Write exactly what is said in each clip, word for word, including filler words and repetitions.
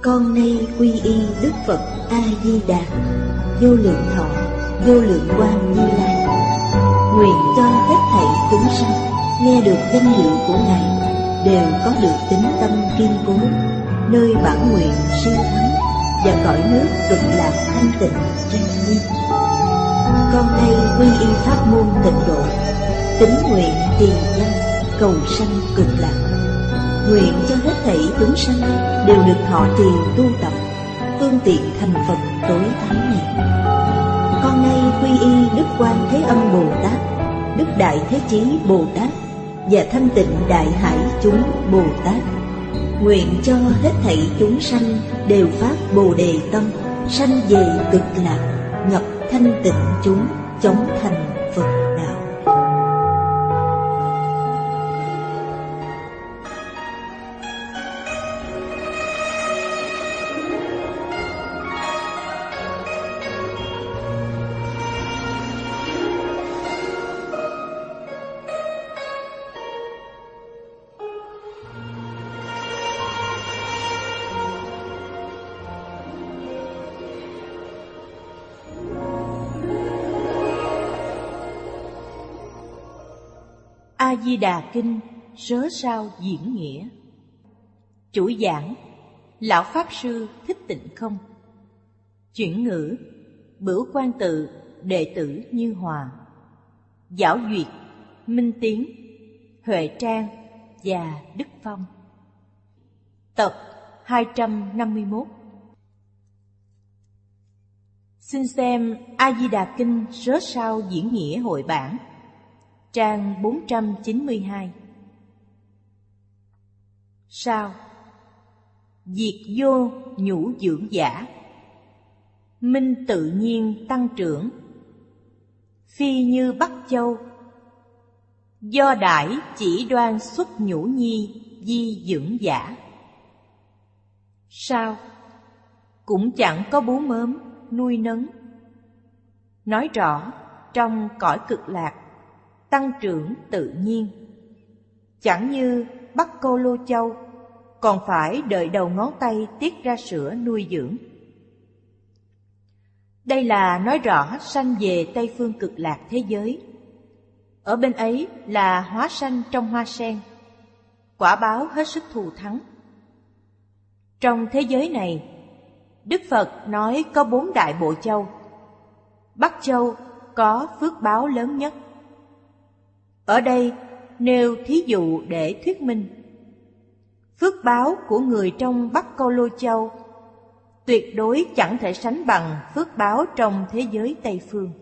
Con nay quy y Đức Phật A Di Đà, vô lượng thọ, vô lượng quang Như Lai. Nguyện cho hết thảy chúng sanh nghe được danh hiệu của Ngài đều có được tín tâm kiên cố, nơi bản nguyện siêu thắng và cõi nước cực lạc thanh tịnh trang nghiêm. Con nay quy y pháp môn tịnh độ, tín nguyện trì danh cầu sanh cực lạc. Nguyện cho hết thảy chúng sanh đều được thọ trì tu tập, phương tiện thành Phật tối thắng này. Con nay quy y Đức Quan Thế Âm Bồ Tát, Đức Đại Thế Chí Bồ Tát và Thanh Tịnh Đại Hải chúng Bồ Tát. Nguyện cho hết thảy chúng sanh đều phát Bồ Đề tâm, sanh về cực lạc, nhập thanh tịnh chúng, chóng thành Phật đạo. A Di Đà Kinh Sớ Sao Diễn Nghĩa. Chủ giảng Lão Pháp Sư Thích Tịnh Không. Chuyển ngữ Bửu Quan Tự đệ tử Như Hòa. Giảo duyệt Minh Tiến, Huệ Trang và Đức Phong. Tập hai trăm năm mươi mốt. Xin xem A Di Đà Kinh Sớ Sao Diễn Nghĩa hội bản, trang bốn trăm chín mươi hai. Sao? Diệt vô nhũ dưỡng giả, minh tự nhiên tăng trưởng, phi như Bắc Châu, do đãi chỉ đoan xuất nhũ nhi di dưỡng giả. Sao? Cũng chẳng có bú mớm nuôi nấng. Nói rõ trong cõi cực lạc tăng trưởng tự nhiên, chẳng như Bắc Câu Lô Châu còn phải đợi đầu ngón tay tiết ra sữa nuôi dưỡng. Đây là nói rõ sanh về Tây phương cực lạc thế giới. Ở bên ấy là hóa sanh trong hoa sen, quả báo hết sức thù thắng. Trong thế giới này, Đức Phật nói có bốn đại bộ châu. Bắc Châu có phước báo lớn nhất. Ở đây nêu thí dụ để thuyết minh. Phước báo của người trong Bắc Câu Lô Châu tuyệt đối chẳng thể sánh bằng phước báo trong thế giới Tây Phương.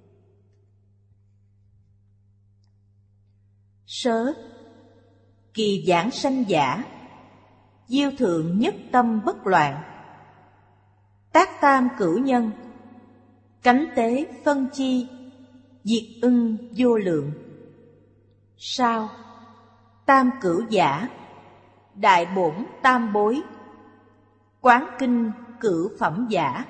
Sớ kỳ giảng sanh giả, diêu thượng nhất tâm bất loạn, tác tam cửu nhân, cánh tế phân chi, diệt ưng vô lượng. Sao? Tam cửu giả, đại bổn tam bối, quán kinh cửu phẩm giả.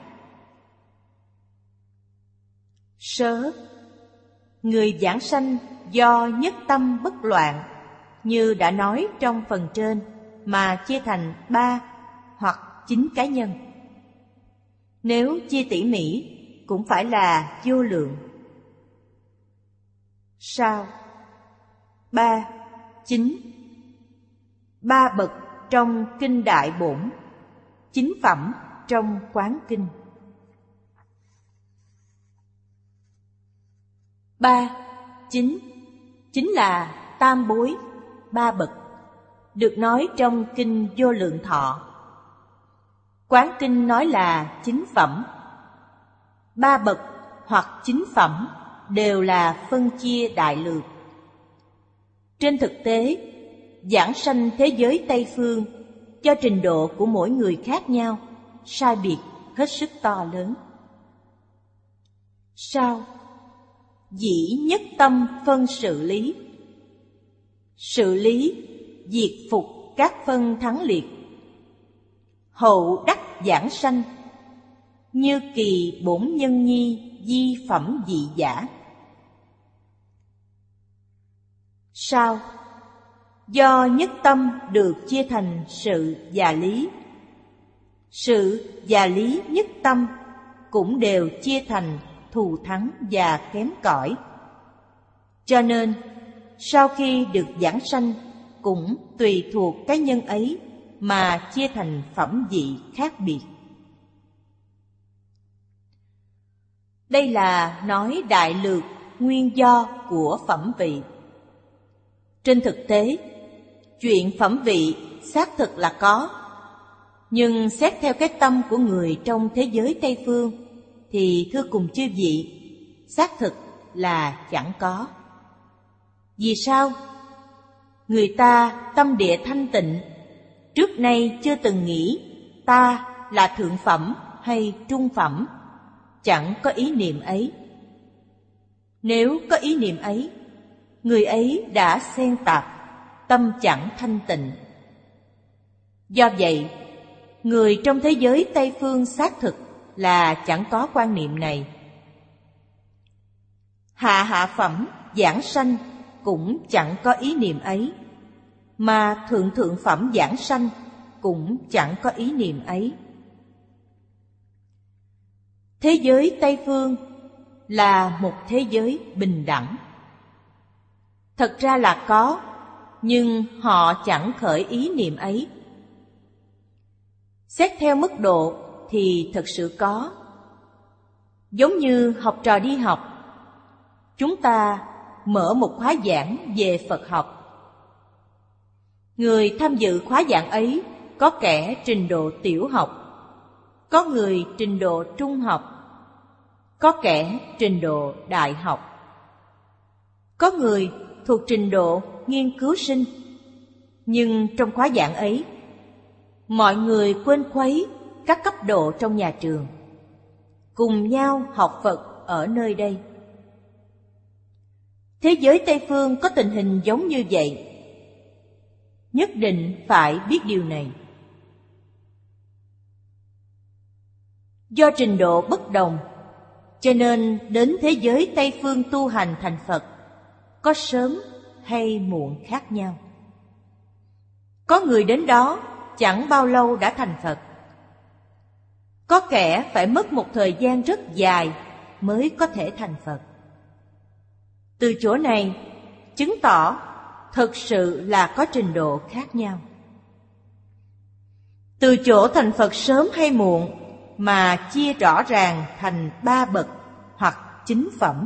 Sớ người giảng sanh do nhất tâm bất loạn, như đã nói trong phần trên, mà chia thành ba hoặc chín cá nhân. Nếu chia tỉ mỉ cũng phải là vô lượng. Sao? Ba, chín. Ba bậc trong kinh đại bổn, chín phẩm trong quán kinh. Ba, chín, chính là tam bối, ba bậc, được nói trong kinh Vô Lượng Thọ. Quán kinh nói là chín phẩm. Ba bậc hoặc chín phẩm đều là phân chia đại lược. Trên thực tế, giảng sanh thế giới Tây Phương do trình độ của mỗi người khác nhau, sai biệt hết sức to lớn. Sao? Dĩ nhất tâm phân sự lý. Sự lý diệt phục các phân thắng liệt. Hậu đắc giảng sanh, như kỳ bổn nhân nhi di phẩm dị giả. Sao? Do nhất tâm được chia thành sự và lý. Sự và lý nhất tâm cũng đều chia thành thù thắng và kém cỏi. Cho nên, sau khi được giảng sanh, cũng tùy thuộc cái nhân ấy mà chia thành phẩm vị khác biệt. Đây là nói đại lược nguyên do của phẩm vị. Trên thực tế, chuyện phẩm vị xác thực là có, nhưng xét theo cái tâm của người trong thế giới Tây Phương thì thưa cùng chư vị, xác thực là chẳng có. Vì sao? Người ta tâm địa thanh tịnh, trước nay chưa từng nghĩ ta là thượng phẩm hay trung phẩm, chẳng có ý niệm ấy. Nếu có ý niệm ấy, người ấy đã xen tạp, tâm chẳng thanh tịnh. Do vậy, người trong thế giới Tây Phương xác thực là chẳng có quan niệm này. Hạ hạ phẩm giảng sanh cũng chẳng có ý niệm ấy, mà thượng thượng phẩm giảng sanh cũng chẳng có ý niệm ấy. Thế giới Tây Phương là một thế giới bình đẳng. Thật ra là có, nhưng họ chẳng khởi ý niệm ấy. Xét theo mức độ thì thật sự có. Giống như học trò đi học, chúng ta mở một khóa giảng về Phật học. Người tham dự khóa giảng ấy có kẻ trình độ tiểu học, có người trình độ trung học, có kẻ trình độ đại học, có người thuộc trình độ nghiên cứu sinh. Nhưng trong khóa giảng ấy, mọi người quên khuấy các cấp độ trong nhà trường, cùng nhau học Phật ở nơi đây. Thế giới Tây Phương có tình hình giống như vậy. Nhất định phải biết điều này. Do trình độ bất đồng, cho nên đến thế giới Tây Phương tu hành thành Phật có sớm hay muộn khác nhau. Có người đến đó chẳng bao lâu đã thành Phật. Có kẻ phải mất một thời gian rất dài mới có thể thành Phật. Từ chỗ này chứng tỏ thực sự là có trình độ khác nhau. Từ chỗ thành Phật sớm hay muộn mà chia rõ ràng thành ba bậc hoặc chính phẩm.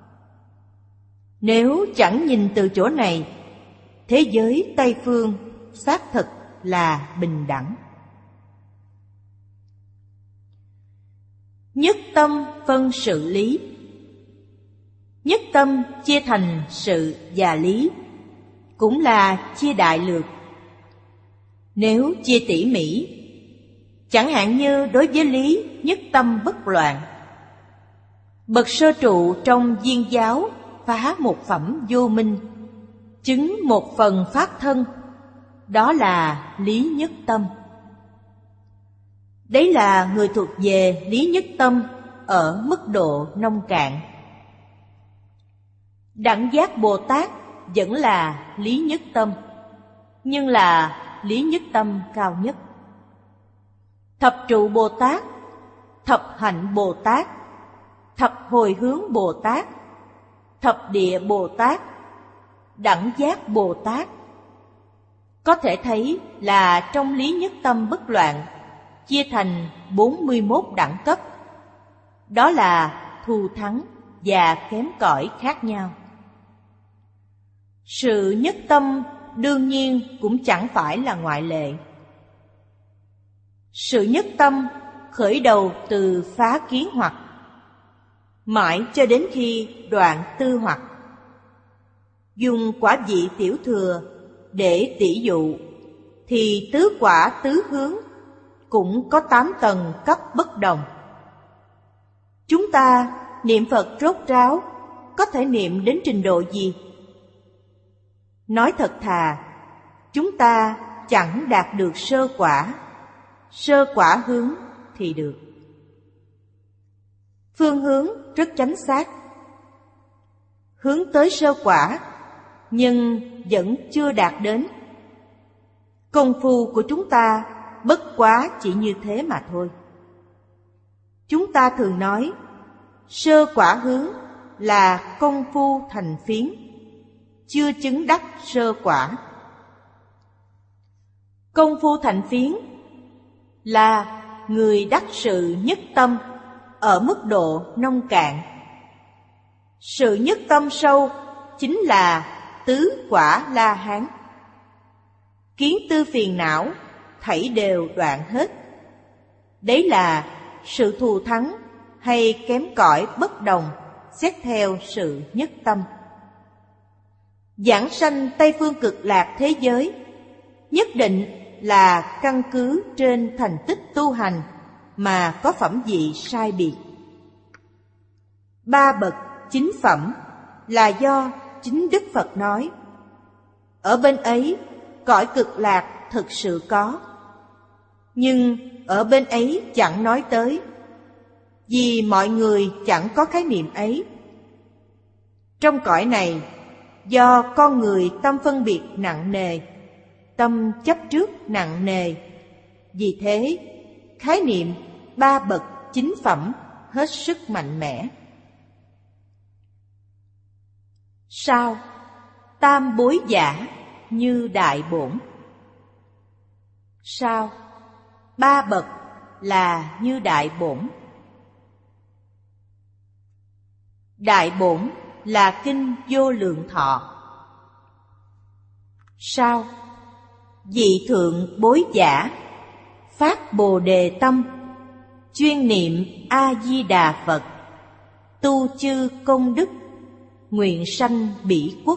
Nếu chẳng nhìn từ chỗ này, thế giới Tây Phương xác thực là bình đẳng. Nhất tâm phân sự lý. Nhất tâm chia thành sự và lý, cũng là chia đại lược. Nếu chia tỉ mỉ, chẳng hạn như đối với lý nhất tâm bất loạn, bậc sơ trụ trong viên giáo phá một phẩm vô minh, chứng một phần pháp thân, đó là lý nhất tâm. Đấy là người thuộc về lý nhất tâm ở mức độ nông cạn. Đẳng giác Bồ Tát vẫn là lý nhất tâm, nhưng là lý nhất tâm cao nhất. Thập trụ Bồ Tát, thập hạnh Bồ Tát, thập hồi hướng Bồ Tát, thập địa Bồ Tát, đẳng giác Bồ Tát, có thể thấy là trong lý nhất tâm bất loạn chia thành bốn mươi mốt đẳng cấp. Đó là thù thắng và kém cỏi khác nhau. Sự nhất tâm đương nhiên cũng chẳng phải là ngoại lệ. Sự nhất tâm khởi đầu từ phá kiến hoặc, mãi cho đến khi đoạn tư hoặc. Dùng quả vị tiểu thừa để tỉ dụ, thì tứ quả tứ hướng cũng có tám tầng cấp bất đồng. Chúng ta niệm Phật rốt ráo có thể niệm đến trình độ gì? Nói thật thà, chúng ta chẳng đạt được sơ quả, sơ quả hướng thì được. Phương hướng rất chính xác, hướng tới sơ quả, nhưng vẫn chưa đạt đến. Công phu của chúng ta bất quá chỉ như thế mà thôi. Chúng ta thường nói, sơ quả hướng là công phu thành phiến, chưa chứng đắc sơ quả. Công phu thành phiến là người đắc sự nhất tâm ở mức độ nông cạn. Sự nhất tâm sâu chính là tứ quả La Hán. Kiến tư phiền não thảy đều đoạn hết. Đấy là sự thù thắng hay kém cỏi bất đồng xét theo sự nhất tâm. Giảng sanh Tây phương cực lạc thế giới nhất định là căn cứ trên thành tích tu hành mà có phẩm vị sai biệt. Ba bậc chính phẩm là do chính Đức Phật nói. Ở bên ấy, cõi cực lạc thực sự có. Nhưng ở bên ấy chẳng nói tới, vì mọi người chẳng có khái niệm ấy. Trong cõi này, do con người tâm phân biệt nặng nề, tâm chấp trước nặng nề, vì thế khái niệm ba bậc chính phẩm hết sức mạnh mẽ. Sao? Tam bối giả như đại bổn. Sao? Ba bậc là như đại bổn. Đại bổn là kinh Vô Lượng Thọ. Sao? Vị thượng bối giả phát Bồ Đề tâm, chuyên niệm A Di Đà Phật, tu chư công đức, nguyện sanh bỉ quốc.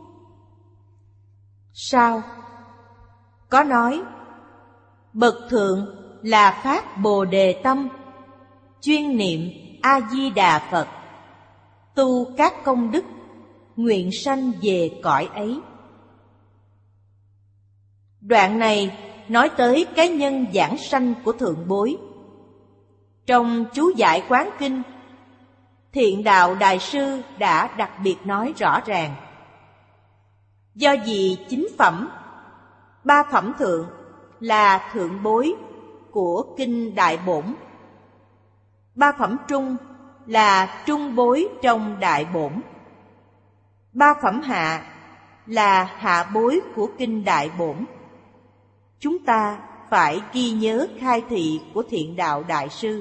Sao? Có nói bậc thượng là phát Bồ Đề tâm, chuyên niệm A Di Đà Phật, tu các công đức, nguyện sanh về cõi ấy. Đoạn này nói tới cái nhân giảng sanh của thượng bối. Trong chú giải Quán Kinh, Thiện Đạo Đại Sư đã đặc biệt nói rõ ràng. Do vì chính phẩm, ba phẩm thượng là thượng bối của kinh Đại Bổn, ba phẩm trung là trung bối trong Đại Bổn, ba phẩm hạ là hạ bối của kinh Đại Bổn. Chúng ta phải ghi nhớ khai thị của Thiện Đạo Đại Sư.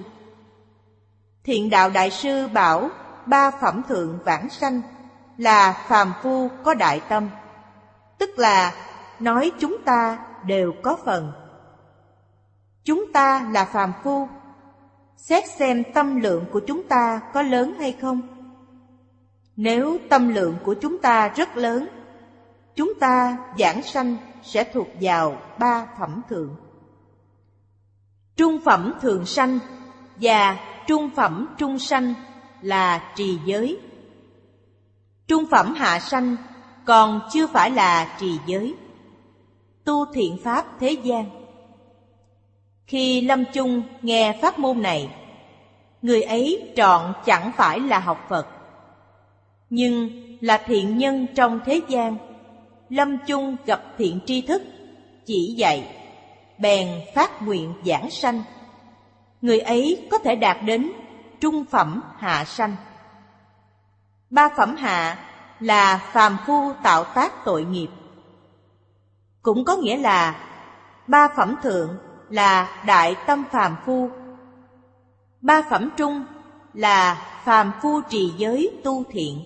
Thiện Đạo Đại Sư bảo ba phẩm thượng vãng sanh là phàm phu có đại tâm, tức là nói chúng ta đều có phần. Chúng ta là phàm phu, xét xem tâm lượng của chúng ta có lớn hay không. Nếu tâm lượng của chúng ta rất lớn, chúng ta vãng sanh sẽ thuộc vào ba phẩm thượng. Trung phẩm thượng sanh và trung phẩm trung sanh là trì giới. Trung phẩm hạ sanh còn chưa phải là trì giới, tu thiện pháp thế gian. Khi lâm chung nghe pháp môn này, người ấy trọn chẳng phải là học Phật, nhưng là thiện nhân trong thế gian. Lâm chung gặp thiện tri thức chỉ dạy, bèn phát nguyện giảng sanh. Người ấy có thể đạt đến trung phẩm hạ sanh. Ba phẩm hạ là phàm phu tạo tác tội nghiệp, cũng có nghĩa là ba phẩm thượng là đại tâm phàm phu, ba phẩm trung là phàm phu trì giới tu thiện,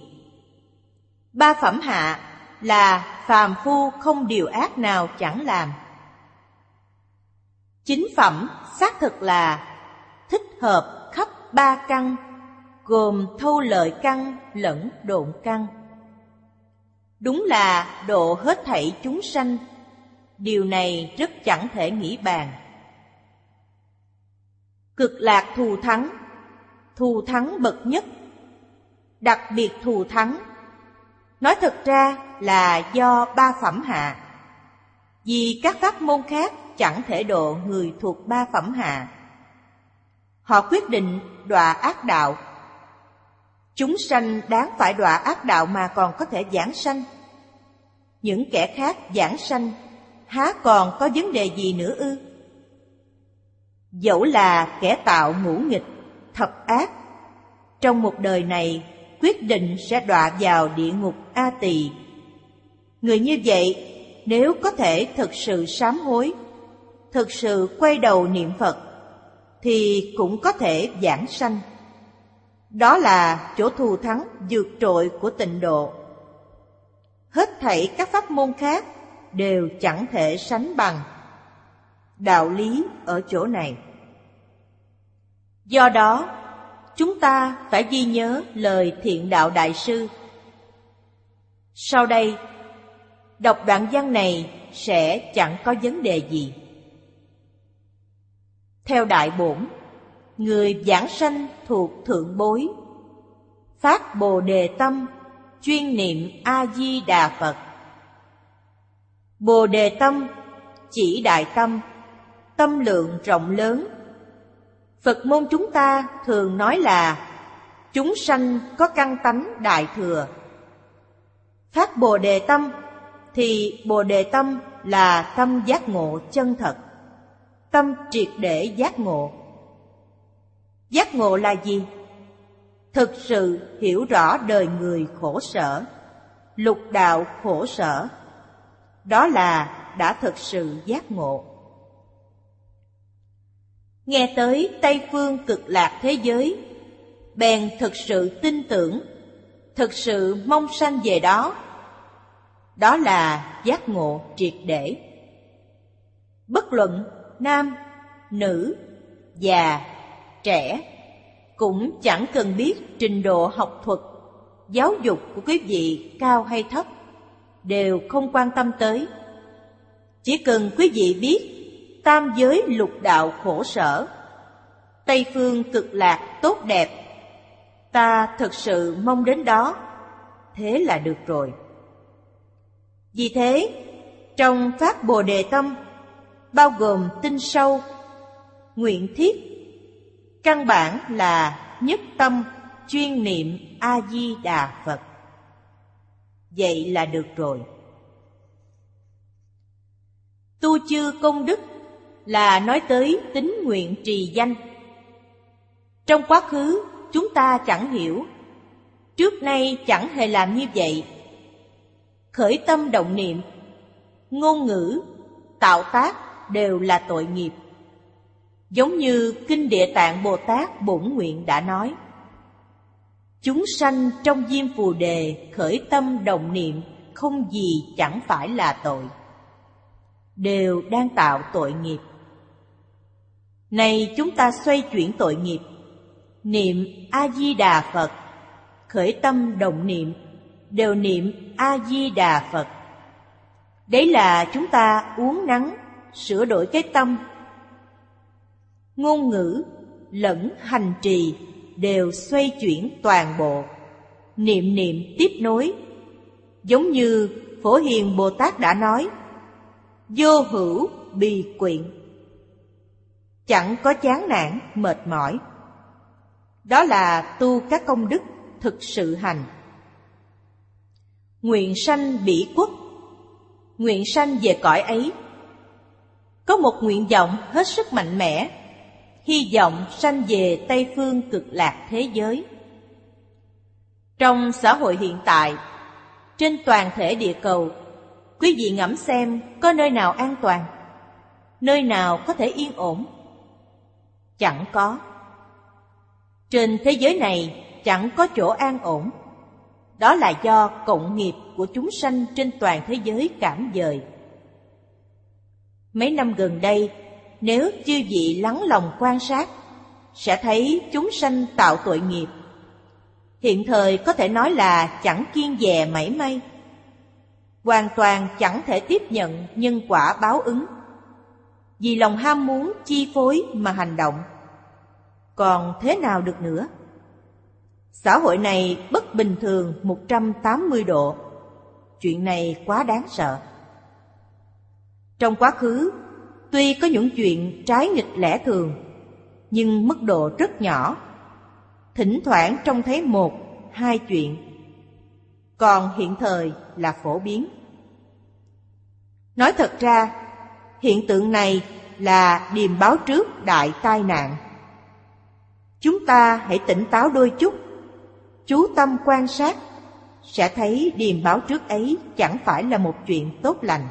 ba phẩm hạ là phàm phu không điều ác nào chẳng làm. Chính phẩm xác thực là thích hợp khắp ba căn, gồm thâu lợi căn lẫn độn căn. Đúng là độ hết thảy chúng sanh, điều này rất chẳng thể nghĩ bàn. Cực lạc thù thắng, thù thắng bậc nhất, đặc biệt thù thắng, nói thật ra là do ba phẩm hạ, vì các pháp môn khác chẳng thể độ người thuộc ba phẩm hạ. Họ quyết định đọa ác đạo. Chúng sanh đáng phải đọa ác đạo mà còn có thể giảng sanh. Những kẻ khác giảng sanh há còn có vấn đề gì nữa ư? Dẫu là kẻ tạo ngũ nghịch, thập ác, trong một đời này quyết định sẽ đọa vào địa ngục A Tỳ. Người như vậy, nếu có thể thực sự sám hối, thực sự quay đầu niệm Phật, thì cũng có thể vãng sanh. Đó là chỗ thù thắng vượt trội của tịnh độ. Hết thảy các pháp môn khác đều chẳng thể sánh bằng. Đạo lý ở chỗ này. Do đó, chúng ta phải ghi nhớ lời Thiện Đạo Đại Sư. Sau đây, đọc đoạn văn này sẽ chẳng có vấn đề gì. Theo Đại Bổn, người vãng sanh thuộc thượng bối, phát Bồ Đề tâm, chuyên niệm A Di Đà Phật. Bồ Đề tâm chỉ đại tâm, tâm lượng rộng lớn. Phật môn chúng ta thường nói là chúng sanh có căn tánh đại thừa. Phát Bồ Đề tâm thì Bồ Đề tâm là tâm giác ngộ chân thật, tâm triệt để giác ngộ. Giác ngộ là gì? Thực sự hiểu rõ đời người khổ sở, lục đạo khổ sở. Đó là đã thực sự giác ngộ. Nghe tới Tây Phương Cực Lạc thế giới, bèn thực sự tin tưởng, thực sự mong sanh về đó. Đó là giác ngộ triệt để. Bất luận nam, nữ, già, trẻ, cũng chẳng cần biết trình độ học thuật, giáo dục của quý vị cao hay thấp, đều không quan tâm tới. Chỉ cần quý vị biết tam giới lục đạo khổ sở, Tây Phương Cực Lạc tốt đẹp, ta thực sự mong đến đó, thế là được rồi. Vì thế, trong phát Bồ Đề tâm, bao gồm tinh sâu, nguyện thiết, căn bản là nhất tâm chuyên niệm A Di Đà Phật. Vậy là được rồi. Tu chư công đức là nói tới tín nguyện trì danh. Trong quá khứ chúng ta chẳng hiểu, trước nay chẳng hề làm như vậy. Khởi tâm động niệm, ngôn ngữ, tạo tác đều là tội nghiệp. Giống như Kinh Địa Tạng Bồ Tát Bổn Nguyện đã nói, chúng sanh trong Diêm Phù Đề khởi tâm động niệm không gì chẳng phải là tội, đều đang tạo tội nghiệp. Này chúng ta xoay chuyển tội nghiệp, niệm A-di-đà Phật, khởi tâm động niệm, đều niệm A-di-đà Phật. Đấy là chúng ta uốn nắn, sửa đổi cái tâm. Ngôn ngữ lẫn hành trì đều xoay chuyển toàn bộ, niệm niệm tiếp nối. Giống như Phổ Hiền Bồ Tát đã nói, vô hữu bì quyện, chẳng có chán nản mệt mỏi. Đó là tu các công đức thực sự hành. Nguyện sanh bỉ quốc, nguyện sanh về cõi ấy. Có một nguyện vọng hết sức mạnh mẽ, hy vọng sanh về Tây Phương Cực Lạc thế giới. Trong xã hội hiện tại, trên toàn thể địa cầu, quý vị ngẫm xem có nơi nào an toàn, nơi nào có thể yên ổn? Chẳng có. Trên thế giới này chẳng có chỗ an ổn. Đó là do cộng nghiệp của chúng sanh trên toàn thế giới cảm dời. Mấy năm gần đây, nếu chư vị lắng lòng quan sát, sẽ thấy chúng sanh tạo tội nghiệp. Hiện thời có thể nói là chẳng kiêng dè mảy may, hoàn toàn chẳng thể tiếp nhận nhân quả báo ứng, vì lòng ham muốn chi phối mà hành động. Còn thế nào được nữa? Xã hội này bất bình thường một trăm tám mươi độ. Chuyện này quá đáng sợ. Trong quá khứ, tuy có những chuyện trái nghịch lẽ thường, nhưng mức độ rất nhỏ. Thỉnh thoảng trông thấy một, hai chuyện. Còn hiện thời là phổ biến. Nói thật ra, hiện tượng này là điềm báo trước đại tai nạn. Chúng ta hãy tỉnh táo đôi chút, chú tâm quan sát, sẽ thấy điềm báo trước ấy chẳng phải là một chuyện tốt lành.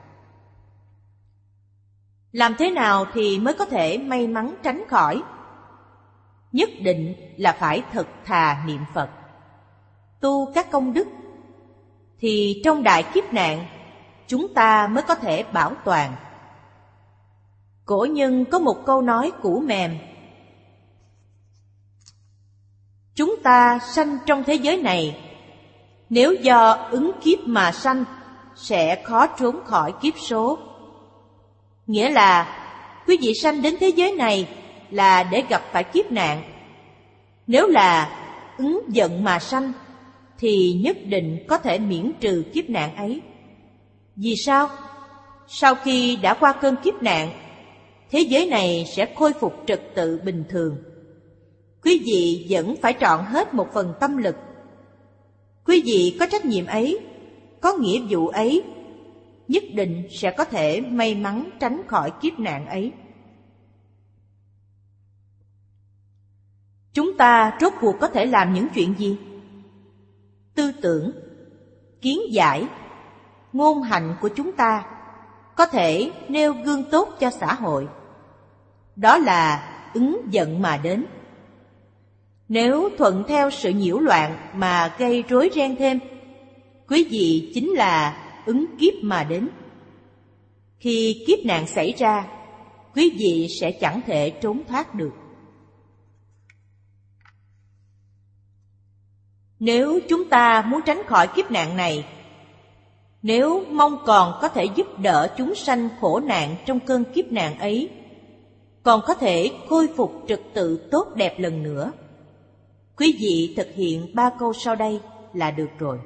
Làm thế nào thì mới có thể may mắn tránh khỏi? Nhất định là phải thật thà niệm Phật, tu các công đức, thì trong đại kiếp nạn chúng ta mới có thể bảo toàn. Cổ nhân có một câu nói cũ mềm: chúng ta sanh trong thế giới này, nếu do ứng kiếp mà sanh, sẽ khó trốn khỏi kiếp số. Nghĩa là quý vị sanh đến thế giới này là để gặp phải kiếp nạn. Nếu là ứng giận mà sanh, thì nhất định có thể miễn trừ kiếp nạn ấy. Vì sao? Sau khi đã qua cơn kiếp nạn, thế giới này sẽ khôi phục trật tự bình thường. Quý vị vẫn phải trọn hết một phần tâm lực. Quý vị có trách nhiệm ấy, có nghĩa vụ ấy, nhất định sẽ có thể may mắn tránh khỏi kiếp nạn ấy. Chúng ta rốt cuộc có thể làm những chuyện gì? Tư tưởng, kiến giải, ngôn hạnh của chúng ta có thể nêu gương tốt cho xã hội. Đó là ứng giận mà đến. Nếu thuận theo sự nhiễu loạn mà gây rối ren thêm, quý vị chính là ứng kiếp mà đến. Khi kiếp nạn xảy ra, quý vị sẽ chẳng thể trốn thoát được. Nếu chúng ta muốn tránh khỏi kiếp nạn này, nếu mong còn có thể giúp đỡ chúng sanh khổ nạn trong cơn kiếp nạn ấy, còn có thể khôi phục trật tự tốt đẹp lần nữa, quý vị thực hiện ba câu sau đây là được rồi.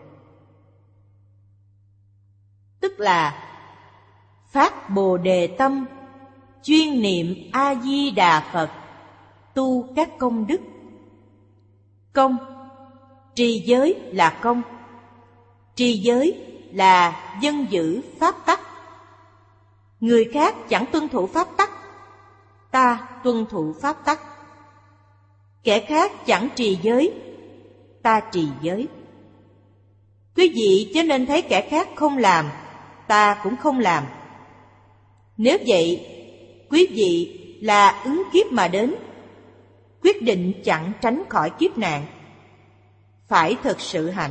Tức là phát Bồ Đề tâm, chuyên niệm A Di Đà Phật, tu các công đức. Công, trì giới là công. Trì giới là dân giữ pháp tắc. Người khác chẳng tuân thủ pháp tắc, ta tuân thủ pháp tắc. Kẻ khác chẳng trì giới, ta trì giới. Quý vị cho nên thấy kẻ khác không làm, ta cũng không làm. Nếu vậy, quý vị là ứng kiếp mà đến, quyết định chẳng tránh khỏi kiếp nạn. Phải thật sự hành.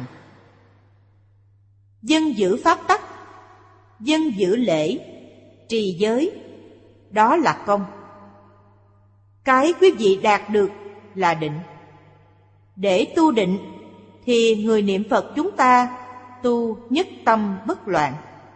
Dân giữ pháp tắc, dân giữ lễ, trì giới, đó là công. Cái quý vị đạt được là định. Để tu định thì người niệm Phật chúng ta tu nhất tâm bất loạn.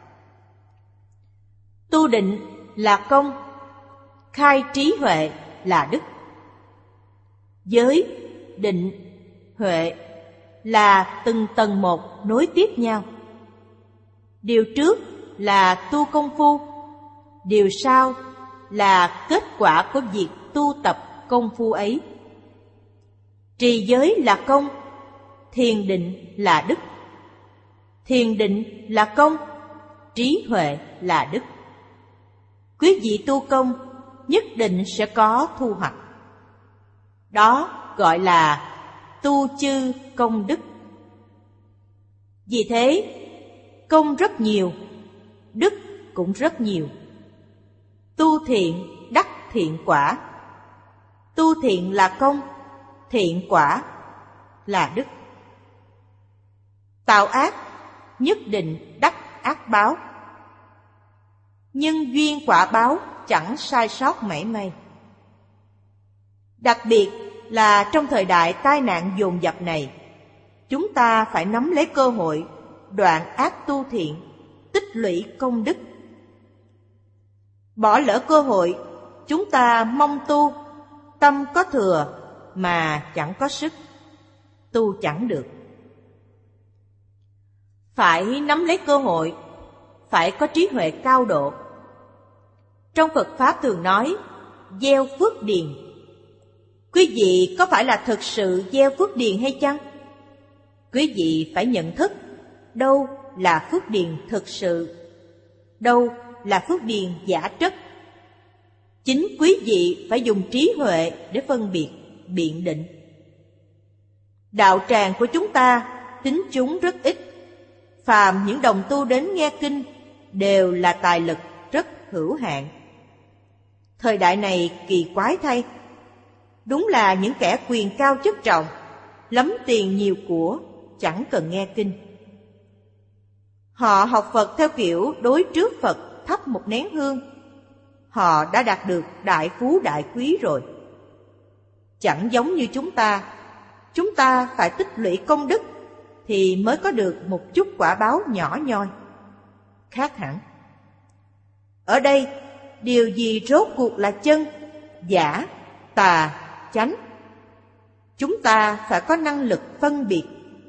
Tu định là công, khai trí huệ là đức. Giới, định, huệ là từng tầng một nối tiếp nhau. Điều trước là tu công phu, điều sau là kết quả của việc tu tập công phu ấy. Trì giới là công, thiền định là đức. Thiền định là công, trí huệ là đức. Quý vị tu công nhất định sẽ có thu hoạch. Đó gọi là tu chư công đức. Vì thế, công rất nhiều, đức cũng rất nhiều. Tu thiện đắc thiện quả. Tu thiện là công, thiện quả là đức. Tạo ác nhất định đắc ác báo. Nhân duyên quả báo chẳng sai sót mảy may. Đặc biệt là trong thời đại tai nạn dồn dập này, chúng ta phải nắm lấy cơ hội đoạn ác tu thiện, tích lũy công đức. Bỏ lỡ cơ hội, chúng ta mong tu, tâm có thừa mà chẳng có sức, tu chẳng được. Phải nắm lấy cơ hội, phải có trí huệ cao độ. Trong Phật Pháp thường nói, gieo phước điền. Quý vị có phải là thực sự gieo phước điền hay chăng? Quý vị phải nhận thức đâu là phước điền thực sự, đâu là phước điền giả chất. Chính quý vị phải dùng trí huệ để phân biệt, biện định. Đạo tràng của chúng ta, tín chúng rất ít. Phàm những đồng tu đến nghe kinh đều là tài lực rất hữu hạn. Thời đại này kỳ quái thay, đúng là những kẻ quyền cao chức trọng, lắm tiền nhiều của, chẳng cần nghe kinh. Họ học Phật theo kiểu đối trước Phật thắp một nén hương, họ đã đạt được đại phú đại quý rồi. Chẳng giống như chúng ta, chúng ta phải tích lũy công đức thì mới có được một chút quả báo nhỏ nhoi. Khác hẳn. Ở đây, điều gì rốt cuộc là chân, giả, tà, chánh? Chúng ta phải có năng lực phân biệt.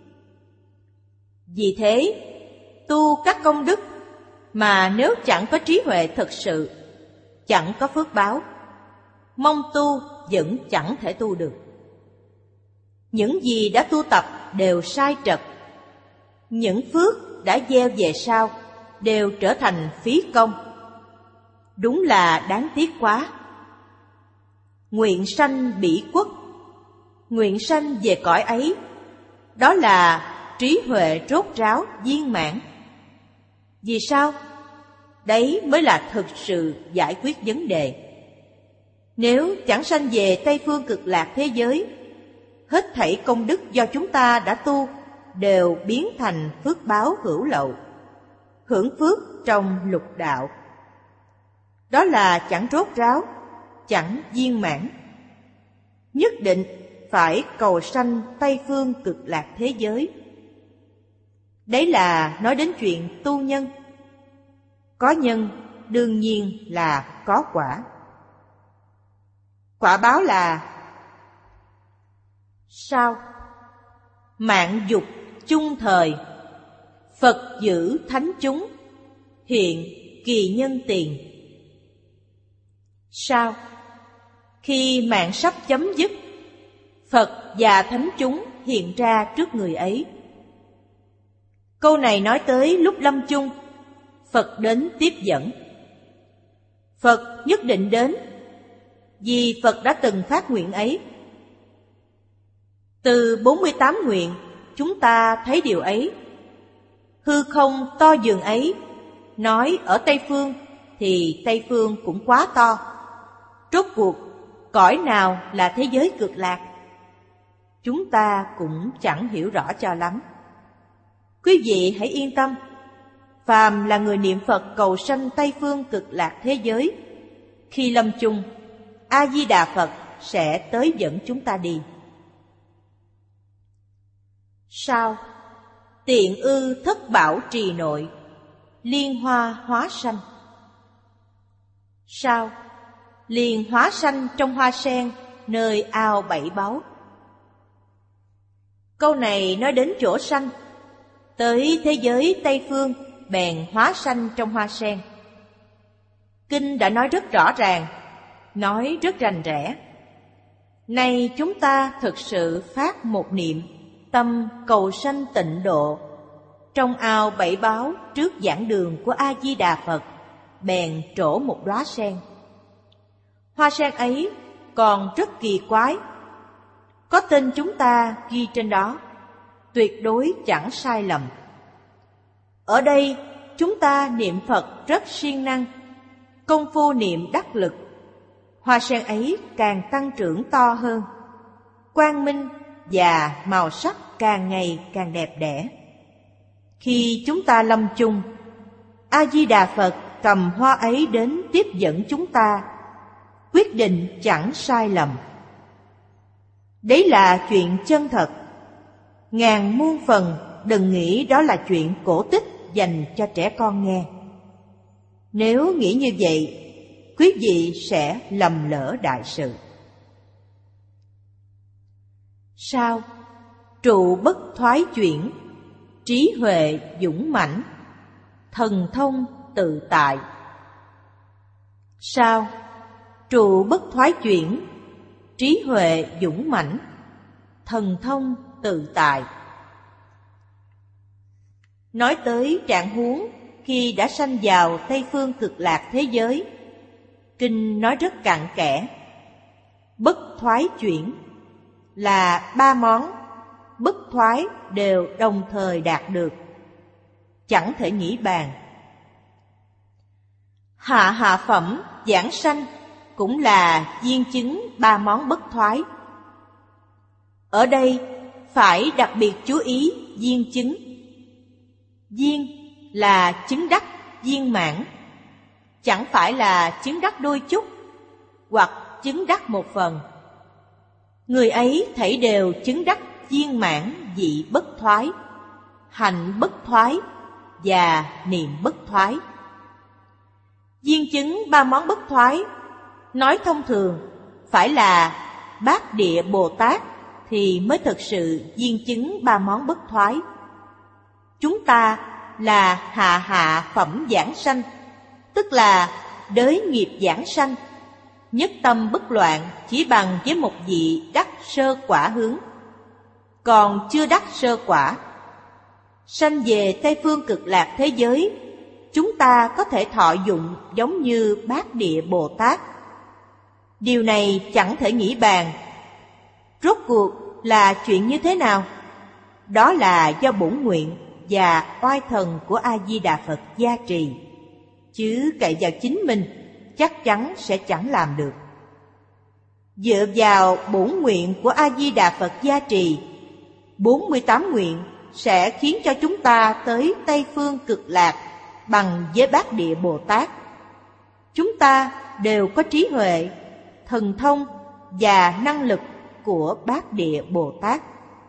Vì thế, tu các công đức mà nếu chẳng có trí huệ thực sự, chẳng có phước báo, mong tu vẫn chẳng thể tu được. Những gì đã tu tập đều sai trật. Những phước đã gieo về sau đều trở thành phí công. Đúng là đáng tiếc quá. Nguyện sanh bỉ quốc, nguyện sanh về cõi ấy, đó là trí huệ rốt ráo viên mãn. Vì sao? Đấy mới là thực sự giải quyết vấn đề. Nếu chẳng sanh về Tây Phương Cực Lạc thế giới, hết thảy công đức do chúng ta đã tu đều biến thành phước báo hữu lậu, hưởng phước trong lục đạo. Đó là chẳng rốt ráo, chẳng viên mãn. Nhất định phải cầu sanh Tây Phương Cực Lạc thế giới. Đấy là nói đến chuyện tu nhân. Có nhân đương nhiên là có quả. Quả báo là sao? Mạng dục chung thời, Phật giữ thánh chúng, hiện kỳ nhân tiền. Sao? Khi mạng sắp chấm dứt, Phật và thánh chúng hiện ra trước người ấy. Câu này nói tới lúc lâm chung, Phật đến tiếp dẫn. Phật nhất định đến, vì Phật đã từng phát nguyện ấy. Từ bốn mươi tám nguyện, chúng ta thấy điều ấy. Hư không to giường ấy, nói ở Tây Phương thì Tây Phương cũng quá to. Rốt cuộc, cõi nào là thế giới cực lạc? Chúng ta cũng chẳng hiểu rõ cho lắm. Quý vị hãy yên tâm, phàm là người niệm Phật cầu sanh Tây Phương Cực Lạc thế giới, khi lâm chung, A-di-đà Phật sẽ tới dẫn chúng ta đi. Sao? Tiện ư thất bảo trì nội, liên hoa hóa sanh. Sao? Liền hóa sanh trong hoa sen, nơi ao bảy báu. Câu này nói đến chỗ sanh. Tới thế giới Tây Phương bèn hóa sanh trong hoa sen. Kinh đã nói rất rõ ràng, nói rất rành rẽ. Nay chúng ta thực sự phát một niệm, tâm cầu sanh tịnh độ. Trong ao bảy báu trước giảng đường của A-di-đà Phật, bèn trổ một đóa sen. Hoa sen ấy còn rất kỳ quái, có tên chúng ta ghi trên đó, tuyệt đối chẳng sai lầm. Ở đây chúng ta niệm Phật rất siêng năng, công phu niệm đắc lực. Hoa sen ấy càng tăng trưởng to hơn, quang minh và màu sắc càng ngày càng đẹp đẽ. Khi chúng ta lâm chung, A-di-đà Phật cầm hoa ấy đến tiếp dẫn chúng ta, quyết định chẳng sai lầm. Đấy là chuyện chân thật. Ngàn muôn phần đừng nghĩ đó là chuyện cổ tích dành cho trẻ con nghe. Nếu nghĩ như vậy, quý vị sẽ lầm lỡ đại sự. Sao? Trụ bất thoái chuyển, trí huệ dũng mãnh, thần thông tự tại. Sao? Trụ bất thoái chuyển, trí huệ dũng mãnh, thần thông tự tại. Nói tới trạng huống khi đã sanh vào Tây Phương Cực Lạc thế giới, Kinh nói rất cặn kẽ. Bất thoái chuyển là ba món bất thoái đều đồng thời đạt được, chẳng thể nghĩ bàn. Hạ hạ phẩm giảng sanh cũng là viên chứng ba món bất thoái. Ở đây phải đặc biệt chú ý viên chứng. Viên là chứng đắc viên mãn, chẳng phải là chứng đắc đôi chút hoặc chứng đắc một phần. Người ấy thảy đều chứng đắc viên mãn vị bất thoái, hạnh bất thoái và niệm bất thoái. Viên chứng ba món bất thoái, nói thông thường phải là Bát Địa Bồ Tát thì mới thực sự viên chứng ba món bất thoái. Chúng ta là hạ hạ phẩm giảng sanh, tức là đới nghiệp giảng sanh, nhất tâm bất loạn chỉ bằng với một vị đắc sơ quả hướng, còn chưa đắc sơ quả. Sanh về Tây Phương Cực Lạc thế giới, chúng ta có thể thọ dụng giống như Bát Địa Bồ Tát. Điều này chẳng thể nghĩ bàn. Rốt cuộc là chuyện như thế nào? Đó là do bổn nguyện và oai thần của A-di-đà Phật gia trì, chứ cậy vào chính mình chắc chắn sẽ chẳng làm được. Dựa vào bổn nguyện của A-di-đà Phật gia trì, bốn mươi tám nguyện sẽ khiến cho chúng ta tới Tây Phương Cực Lạc bằng với Bát Địa Bồ Tát. Chúng ta đều có trí huệ, thần thông và năng lực của Bát Địa Bồ Tát.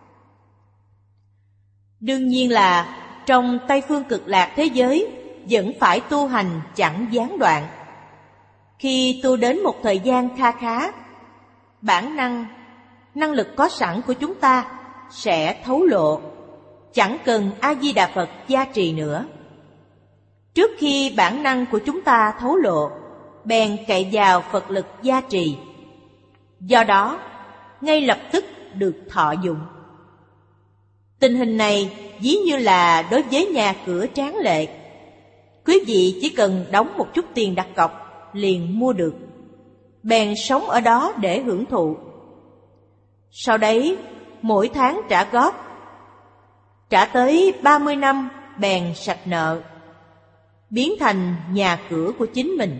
Đương nhiên là trong Tây Phương Cực Lạc thế giới vẫn phải tu hành chẳng gián đoạn. Khi tu đến một thời gian kha khá, bản năng, năng lực có sẵn của chúng ta sẽ thấu lộ, chẳng cần A-di-đà Phật gia trì nữa. Trước khi bản năng của chúng ta thấu lộ, bèn cậy vào Phật lực gia trì. Do đó, ngay lập tức được thọ dụng. Tình hình này ví như là đối với nhà cửa tráng lệ. Quý vị chỉ cần đóng một chút tiền đặt cọc liền mua được, bèn sống ở đó để hưởng thụ. Sau đấy mỗi tháng trả góp, trả tới ba mươi năm bèn sạch nợ, biến thành nhà cửa của chính mình.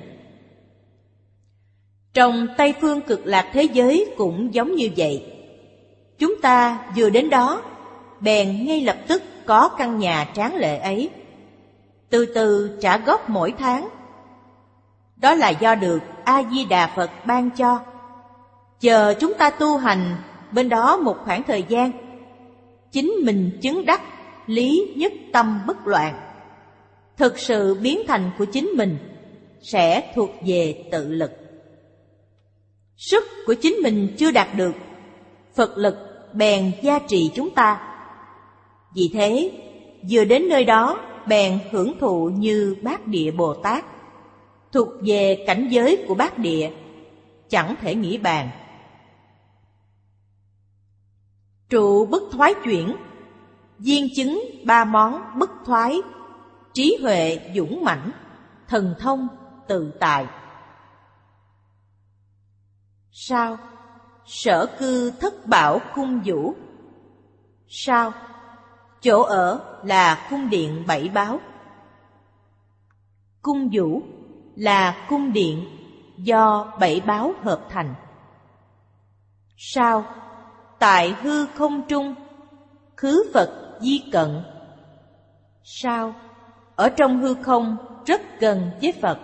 Trong Tây Phương Cực Lạc thế giới cũng giống như vậy. Chúng ta vừa đến đó, bèn ngay lập tức có căn nhà tráng lệ ấy, từ từ trả góp mỗi tháng. Đó là do được A-di-đà Phật ban cho. Chờ chúng ta tu hành bên đó một khoảng thời gian, chính mình chứng đắc lý nhất tâm bất loạn, thực sự biến thành của chính mình, sẽ thuộc về tự lực. Sức của chính mình chưa đạt được, Phật lực bèn gia trì chúng ta. Vì thế, vừa đến nơi đó bèn hưởng thụ như Bát Địa Bồ Tát, thuộc về cảnh giới của Bát Địa, chẳng thể nghĩ bàn. Trụ bất thoái chuyển, viên chứng ba món bất thoái, trí huệ dũng mãnh, thần thông tự tại. Sao? Sở cư thất bảo cung vũ. Sao? Chỗ ở là cung điện bảy báo. Cung vũ là cung điện do bảy báo hợp thành. Sao? Tại hư không trung, khứ Phật di cận. Sao? Ở trong hư không rất gần với Phật.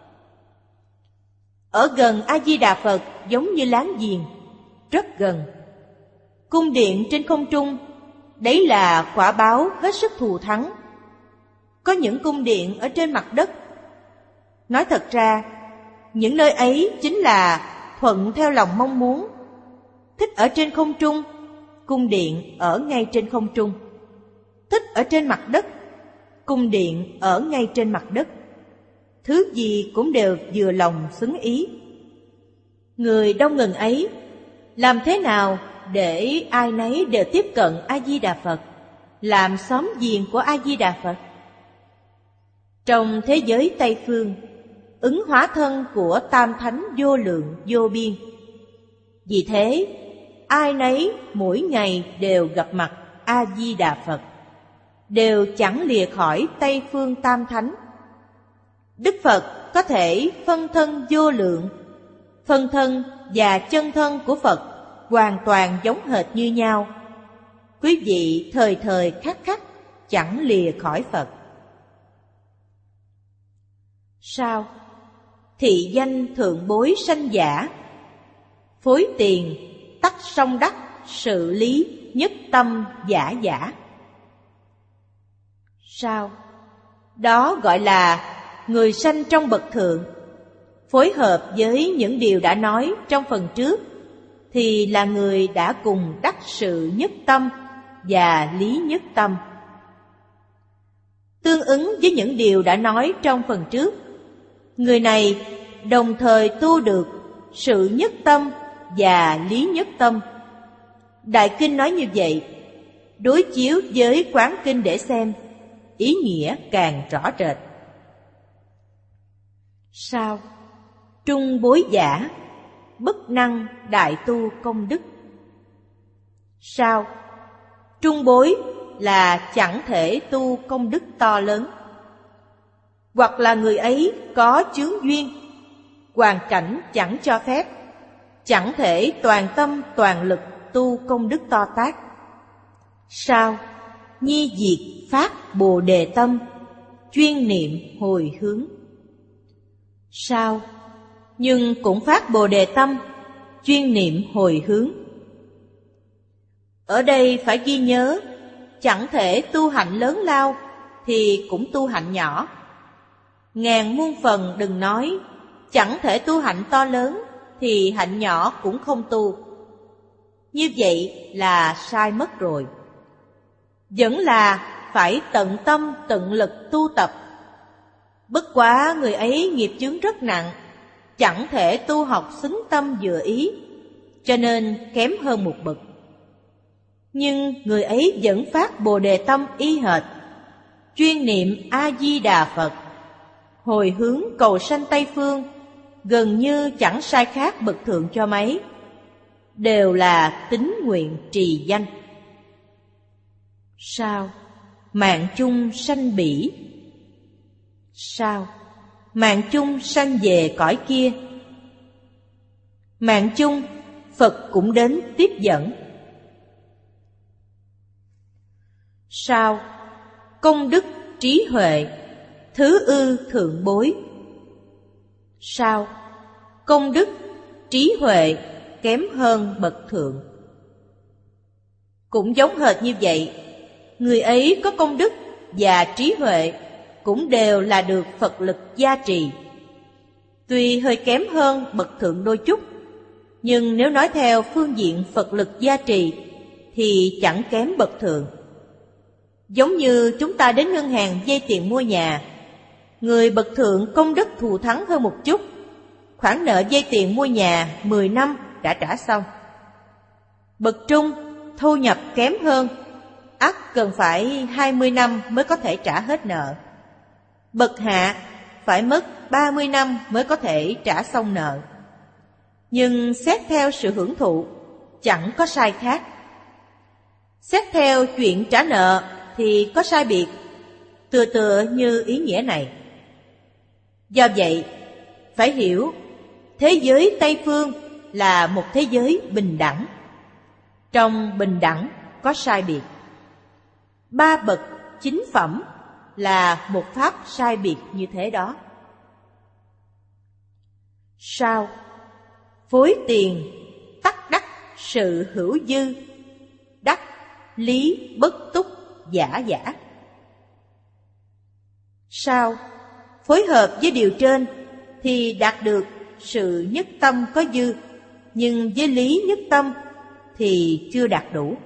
Ở gần A-di-đà Phật giống như láng giềng, rất gần. Cung điện trên không trung, đấy là quả báo hết sức thù thắng. Có những cung điện ở trên mặt đất. Nói thật ra, những nơi ấy chính là thuận theo lòng mong muốn. Thích ở trên không trung, cung điện ở ngay trên không trung. Thích ở trên mặt đất, cung điện ở ngay trên mặt đất. Thứ gì cũng đều vừa lòng xứng ý. Người đông ngần ấy, làm thế nào để ai nấy đều tiếp cận A-di-đà Phật, làm xóm giềng của A-di-đà Phật? Trong thế giới Tây Phương, ứng hóa thân của Tam Thánh vô lượng vô biên. Vì thế, ai nấy mỗi ngày đều gặp mặt A-di-đà Phật, đều chẳng lìa khỏi Tây Phương Tam Thánh. Đức Phật có thể phân thân vô lượng, phân thân và chân thân của Phật hoàn toàn giống hệt như nhau. Quý vị thời thời khắc khắc chẳng lìa khỏi Phật. Sao? Thị danh thượng bối sanh giả, phối tiền tắc song đắc, sự lý nhất tâm giả giả. Sao? Đó gọi là người sanh trong bậc thượng, phối hợp với những điều đã nói trong phần trước, thì là người đã cùng đắc sự nhất tâm và lý nhất tâm. Tương ứng với những điều đã nói trong phần trước, người này đồng thời tu được sự nhất tâm và lý nhất tâm. Đại Kinh nói như vậy, đối chiếu với Quán Kinh để xem, ý nghĩa càng rõ rệt. Sao? Trung bối giả, bất năng đại tu công đức. Sao? Trung bối là chẳng thể tu công đức to lớn, hoặc là người ấy có chướng duyên, hoàn cảnh chẳng cho phép, chẳng thể toàn tâm toàn lực tu công đức to tát. Sao? Nhi diệt phát Bồ Đề tâm, chuyên niệm hồi hướng. Sao? Nhưng cũng phát Bồ Đề tâm, chuyên niệm hồi hướng. Ở đây phải ghi nhớ, chẳng thể tu hạnh lớn lao thì cũng tu hạnh nhỏ. Ngàn muôn phần đừng nói, chẳng thể tu hạnh to lớn thì hạnh nhỏ cũng không tu. Như vậy là sai mất rồi. Vẫn là phải tận tâm tận lực tu tập. Bất quá người ấy nghiệp chướng rất nặng, chẳng thể tu học xứng tâm vừa ý, cho nên kém hơn một bậc. Nhưng người ấy vẫn phát Bồ Đề tâm y hệt, chuyên niệm A-di-đà Phật, hồi hướng cầu sanh Tây Phương, gần như chẳng sai khác bậc thượng cho mấy, đều là tín nguyện trì danh. Sao? Mạng chung sanh bỉ. Sao? Mạng chung sanh về cõi kia. Mạng chung Phật cũng đến tiếp dẫn. Sao? Công đức trí huệ, thứ ư thượng bối. Sao? Công đức trí huệ kém hơn bậc thượng. Cũng giống hệt như vậy, người ấy có công đức và trí huệ cũng đều là được Phật lực gia trì. Tuy hơi kém hơn bậc thượng đôi chút, nhưng nếu nói theo phương diện Phật lực gia trì thì chẳng kém bậc thượng. Giống như chúng ta đến ngân hàng vay tiền mua nhà, người bậc thượng công đức thù thắng hơn một chút, khoản nợ vay tiền mua nhà mười năm đã trả xong. Bậc trung thu nhập kém hơn, ắt cần phải hai mươi năm mới có thể trả hết nợ. Bậc hạ phải mất ba mươi năm mới có thể trả xong nợ. Nhưng xét theo sự hưởng thụ, chẳng có sai khác. Xét theo chuyện trả nợ thì có sai biệt, tựa tựa như ý nghĩa này. Do vậy, phải hiểu thế giới Tây Phương là một thế giới bình đẳng. Trong bình đẳng có sai biệt. Ba bậc chính phẩm là một pháp sai biệt như thế đó. Sao? Phối tiền tắc đắc sự hữu dư, đắc lý bất túc giả giả. Sao? Phối hợp với điều trên thì đạt được sự nhất tâm có dư, nhưng với lý nhất tâm thì chưa đạt đủ.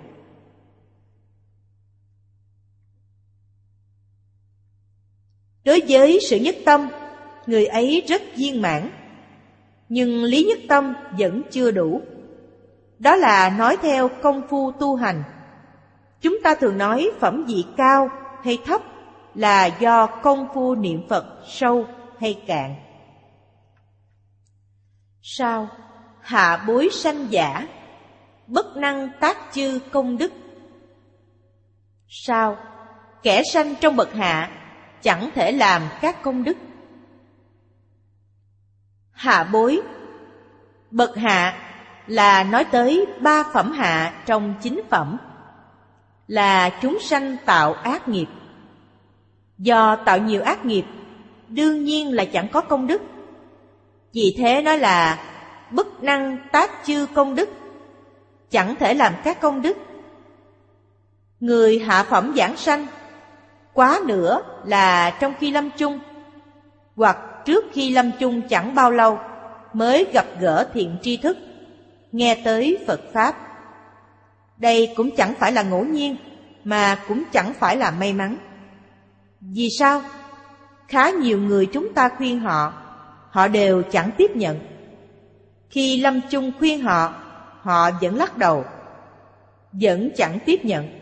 Đối với sự nhất tâm, người ấy rất viên mãn, nhưng lý nhất tâm vẫn chưa đủ. Đó là nói theo công phu tu hành. Chúng ta thường nói phẩm vị cao hay thấp là do công phu niệm Phật sâu hay cạn. Sao? Hạ bối sanh giả, bất năng tác chư công đức. Sao? Kẻ sanh trong bậc hạ chẳng thể làm các công đức. Hạ bối, bậc hạ là nói tới ba phẩm hạ trong chín phẩm, là chúng sanh tạo ác nghiệp. Do tạo nhiều ác nghiệp, đương nhiên là chẳng có công đức. Vì thế nói là bất năng tác chư công đức, chẳng thể làm các công đức. Người hạ phẩm giảng sanh, quá nữa là trong khi lâm chung, hoặc trước khi lâm chung chẳng bao lâu mới gặp gỡ thiện tri thức, nghe tới Phật Pháp. Đây cũng chẳng phải là ngẫu nhiên, mà cũng chẳng phải là may mắn. Vì sao? Khá nhiều người chúng ta khuyên họ, họ đều chẳng tiếp nhận. Khi lâm chung khuyên họ, họ vẫn lắc đầu, vẫn chẳng tiếp nhận.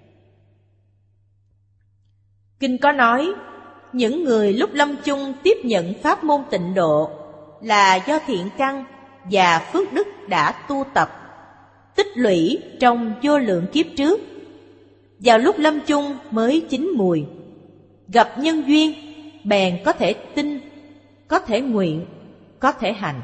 Kinh có nói, những người lúc lâm chung tiếp nhận pháp môn tịnh độ là do thiện căn và phước đức đã tu tập, tích lũy trong vô lượng kiếp trước. Vào lúc lâm chung mới chín mùi, gặp nhân duyên, bèn có thể tin, có thể nguyện, có thể hành.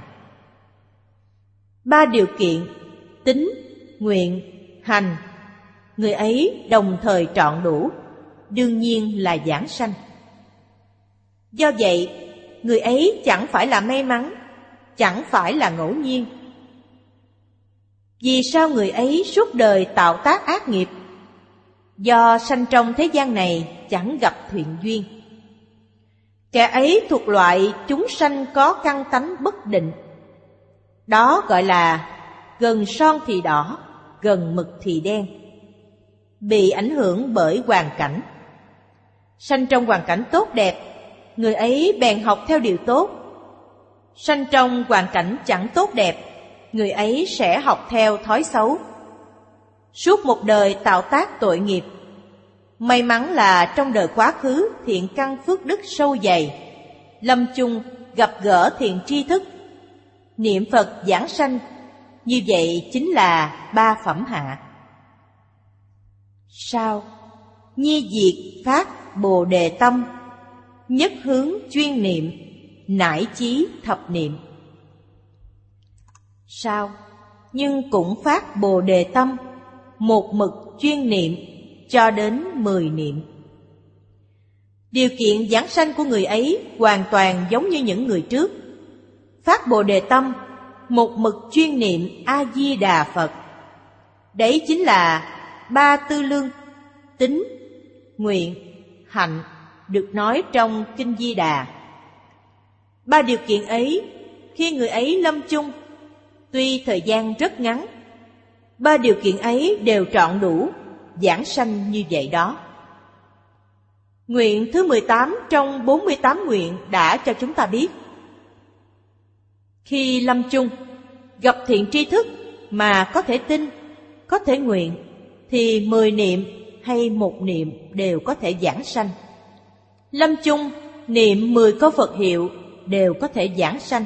Ba điều kiện tín, nguyện, hành, người ấy đồng thời trọn đủ, đương nhiên là giảng sanh. Do vậy, người ấy chẳng phải là may mắn, chẳng phải là ngẫu nhiên. Vì sao người ấy suốt đời tạo tác ác nghiệp? Do sanh trong thế gian này chẳng gặp thiện duyên. Kẻ ấy thuộc loại chúng sanh có căn tánh bất định. Đó gọi là gần son thì đỏ, gần mực thì đen, bị ảnh hưởng bởi hoàn cảnh. Sanh trong hoàn cảnh tốt đẹp, người ấy bèn học theo điều tốt. Sanh trong hoàn cảnh chẳng tốt đẹp, người ấy sẽ học theo thói xấu. Suốt một đời tạo tác tội nghiệp. May mắn là trong đời quá khứ thiện căn phước đức sâu dày, lâm chung gặp gỡ thiện tri thức, niệm Phật giảng sanh. Như vậy chính là ba phẩm hạ. Sao? Nhi diệt phát Bồ Đề tâm, nhất hướng chuyên niệm, nải chí thập niệm. Sao? Nhưng cũng phát Bồ Đề tâm, một mực chuyên niệm cho đến mười niệm. Điều kiện giảng sanh của người ấy hoàn toàn giống như những người trước. Phát Bồ Đề tâm, một mực chuyên niệm A-di-đà Phật. Đấy chính là ba tư lương, tín, nguyện, hạnh được nói trong Kinh Di Đà. Ba điều kiện ấy, khi người ấy lâm chung, tuy thời gian rất ngắn, ba điều kiện ấy đều trọn đủ, giảng sanh như vậy đó. Nguyện thứ mười tám trong bốn mươi tám nguyện đã cho chúng ta biết. Khi lâm chung, gặp thiện tri thức mà có thể tin, có thể nguyện, thì mười niệm hay một niệm đều có thể giảng sanh. Lâm chung, niệm mười câu Phật hiệu đều có thể giảng sanh.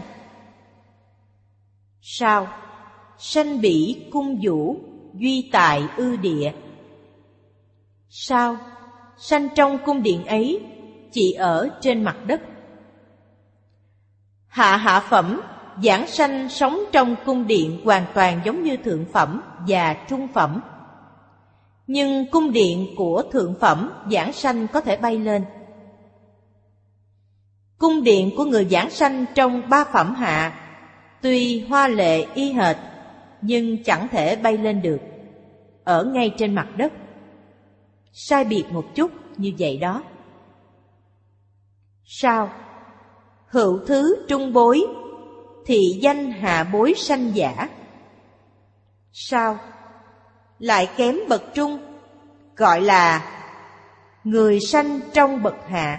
Sao? Sanh bỉ cung vũ, duy tại ư địa. Sao? Sanh trong cung điện ấy, chỉ ở trên mặt đất. Hạ hạ phẩm, giảng sanh sống trong cung điện hoàn toàn giống như thượng phẩm và trung phẩm. Nhưng cung điện của thượng phẩm giảng sanh có thể bay lên. Cung điện của người giảng sanh trong ba phẩm hạ tuy hoa lệ y hệt, nhưng chẳng thể bay lên được, ở ngay trên mặt đất. Sai biệt một chút như vậy đó. Sao? Hữu thứ trung bối, thị danh hạ bối sanh giả. Sao? Lại kém bậc trung, gọi là người sanh trong bậc hạ.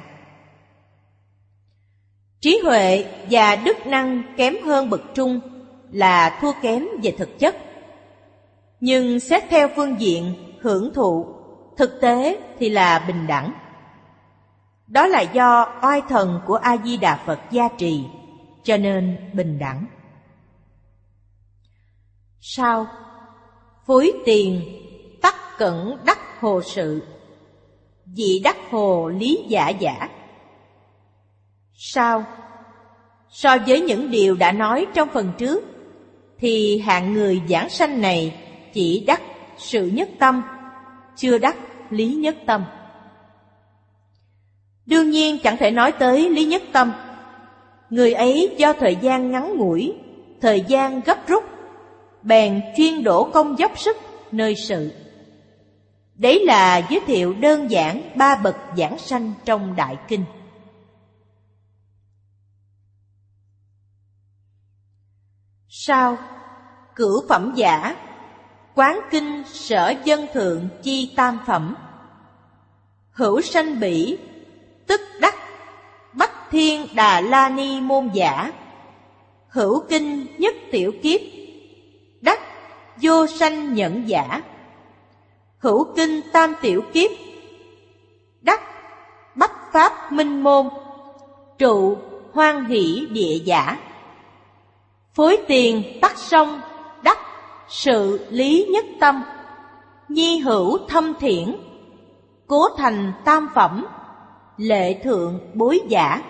Trí huệ và đức năng kém hơn bậc trung là thua kém về thực chất. Nhưng xét theo phương diện hưởng thụ, thực tế thì là bình đẳng. Đó là do oai thần của A-di-đà Phật gia trì, cho nên bình đẳng. Sao? Phối tiền tắc cẩn đắc hồ sự, dị đắc hồ lý giả giả. Sao? So với những điều đã nói trong phần trước, thì hạng người giảng sanh này chỉ đắc sự nhất tâm, chưa đắc lý nhất tâm. Đương nhiên chẳng thể nói tới lý nhất tâm. Người ấy do thời gian ngắn ngủi, thời gian gấp rút, bèn chuyên đổ công dốc sức nơi sự. Đấy là giới thiệu đơn giản ba bậc giảng sanh trong Đại Kinh. Sao? Cửu phẩm giả, quán kinh sở dân thượng chi tam phẩm. Hữu sanh bỉ, tức đắc Bách Thiên Đà La Ni môn giả. Hữu kinh nhất tiểu kiếp, đắc vô sanh nhẫn giả. Hữu kinh tam tiểu kiếp, đắc bách pháp minh môn, trụ hoan hỷ địa giả. Phối tiền tắc song, đắc sự lý nhất tâm, nhi hữu thâm thiển, cố thành tam phẩm, lệ thượng bối giả.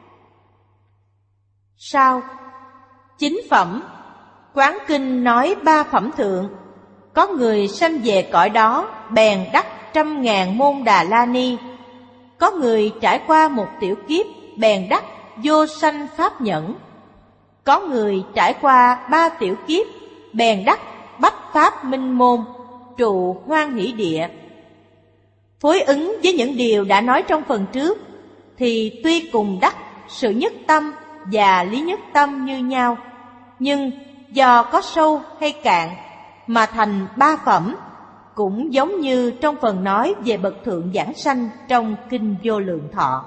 Sao? Chính phẩm, quán kinh nói ba phẩm thượng. Có người sanh về cõi đó bèn đắc trăm ngàn môn Đà La Ni. Có người trải qua một tiểu kiếp bèn đắc vô sanh pháp nhẫn. Có người trải qua ba tiểu kiếp bèn đắc bách pháp minh môn, trụ hoan hỷ địa. Phối ứng với những điều đã nói trong phần trước, thì tuy cùng đắc sự nhất tâm và lý nhất tâm như nhau, nhưng do có sâu hay cạn mà thành ba phẩm, cũng giống như trong phần nói về bậc thượng giảng sanh trong Kinh Vô Lượng Thọ.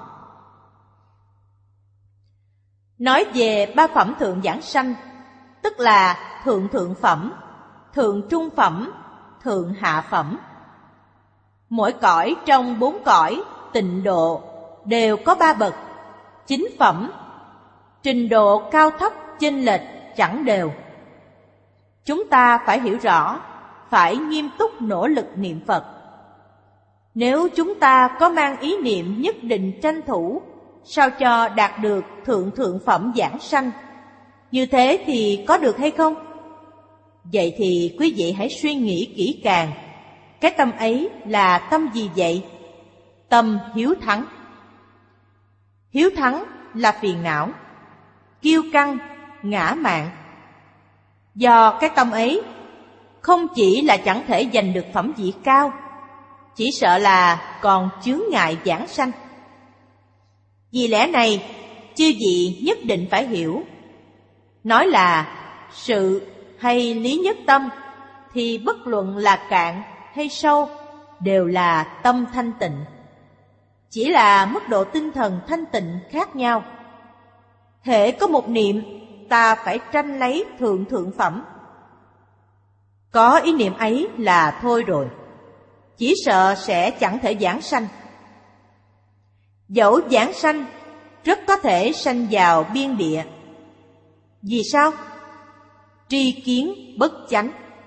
Nói về ba phẩm thượng giảng sanh, tức là thượng thượng phẩm, thượng trung phẩm, thượng hạ phẩm. Mỗi cõi trong bốn cõi tịnh độ đều có ba bậc, chính phẩm, trình độ cao thấp chênh lệch chẳng đều. Chúng ta phải hiểu rõ, phải nghiêm túc nỗ lực niệm Phật. Nếu chúng ta có mang ý niệm nhất định tranh thủ sao cho đạt được thượng thượng phẩm giảng sanh, như thế thì có được hay không? Vậy thì quý vị hãy suy nghĩ kỹ càng, cái tâm ấy là tâm gì vậy? Tâm hiếu thắng. Hiếu thắng là phiền não, kiêu căng, ngã mạn. Do cái tâm ấy, không chỉ là chẳng thể giành được phẩm vị cao, chỉ sợ là còn chướng ngại giảng sanh. Vì lẽ này, chư vị nhất định phải hiểu. Nói là sự hay lý nhất tâm, thì bất luận là cạn hay sâu, đều là tâm thanh tịnh. Chỉ là mức độ tinh thần thanh tịnh khác nhau. Hễ có một niệm, ta phải tranh lấy thượng thượng phẩm. Có ý niệm ấy là thôi rồi, chỉ sợ sẽ chẳng thể giảng sanh. Dẫu giảng sanh, rất có thể sanh vào biên địa. Vì sao? Tri kiến bất chánh.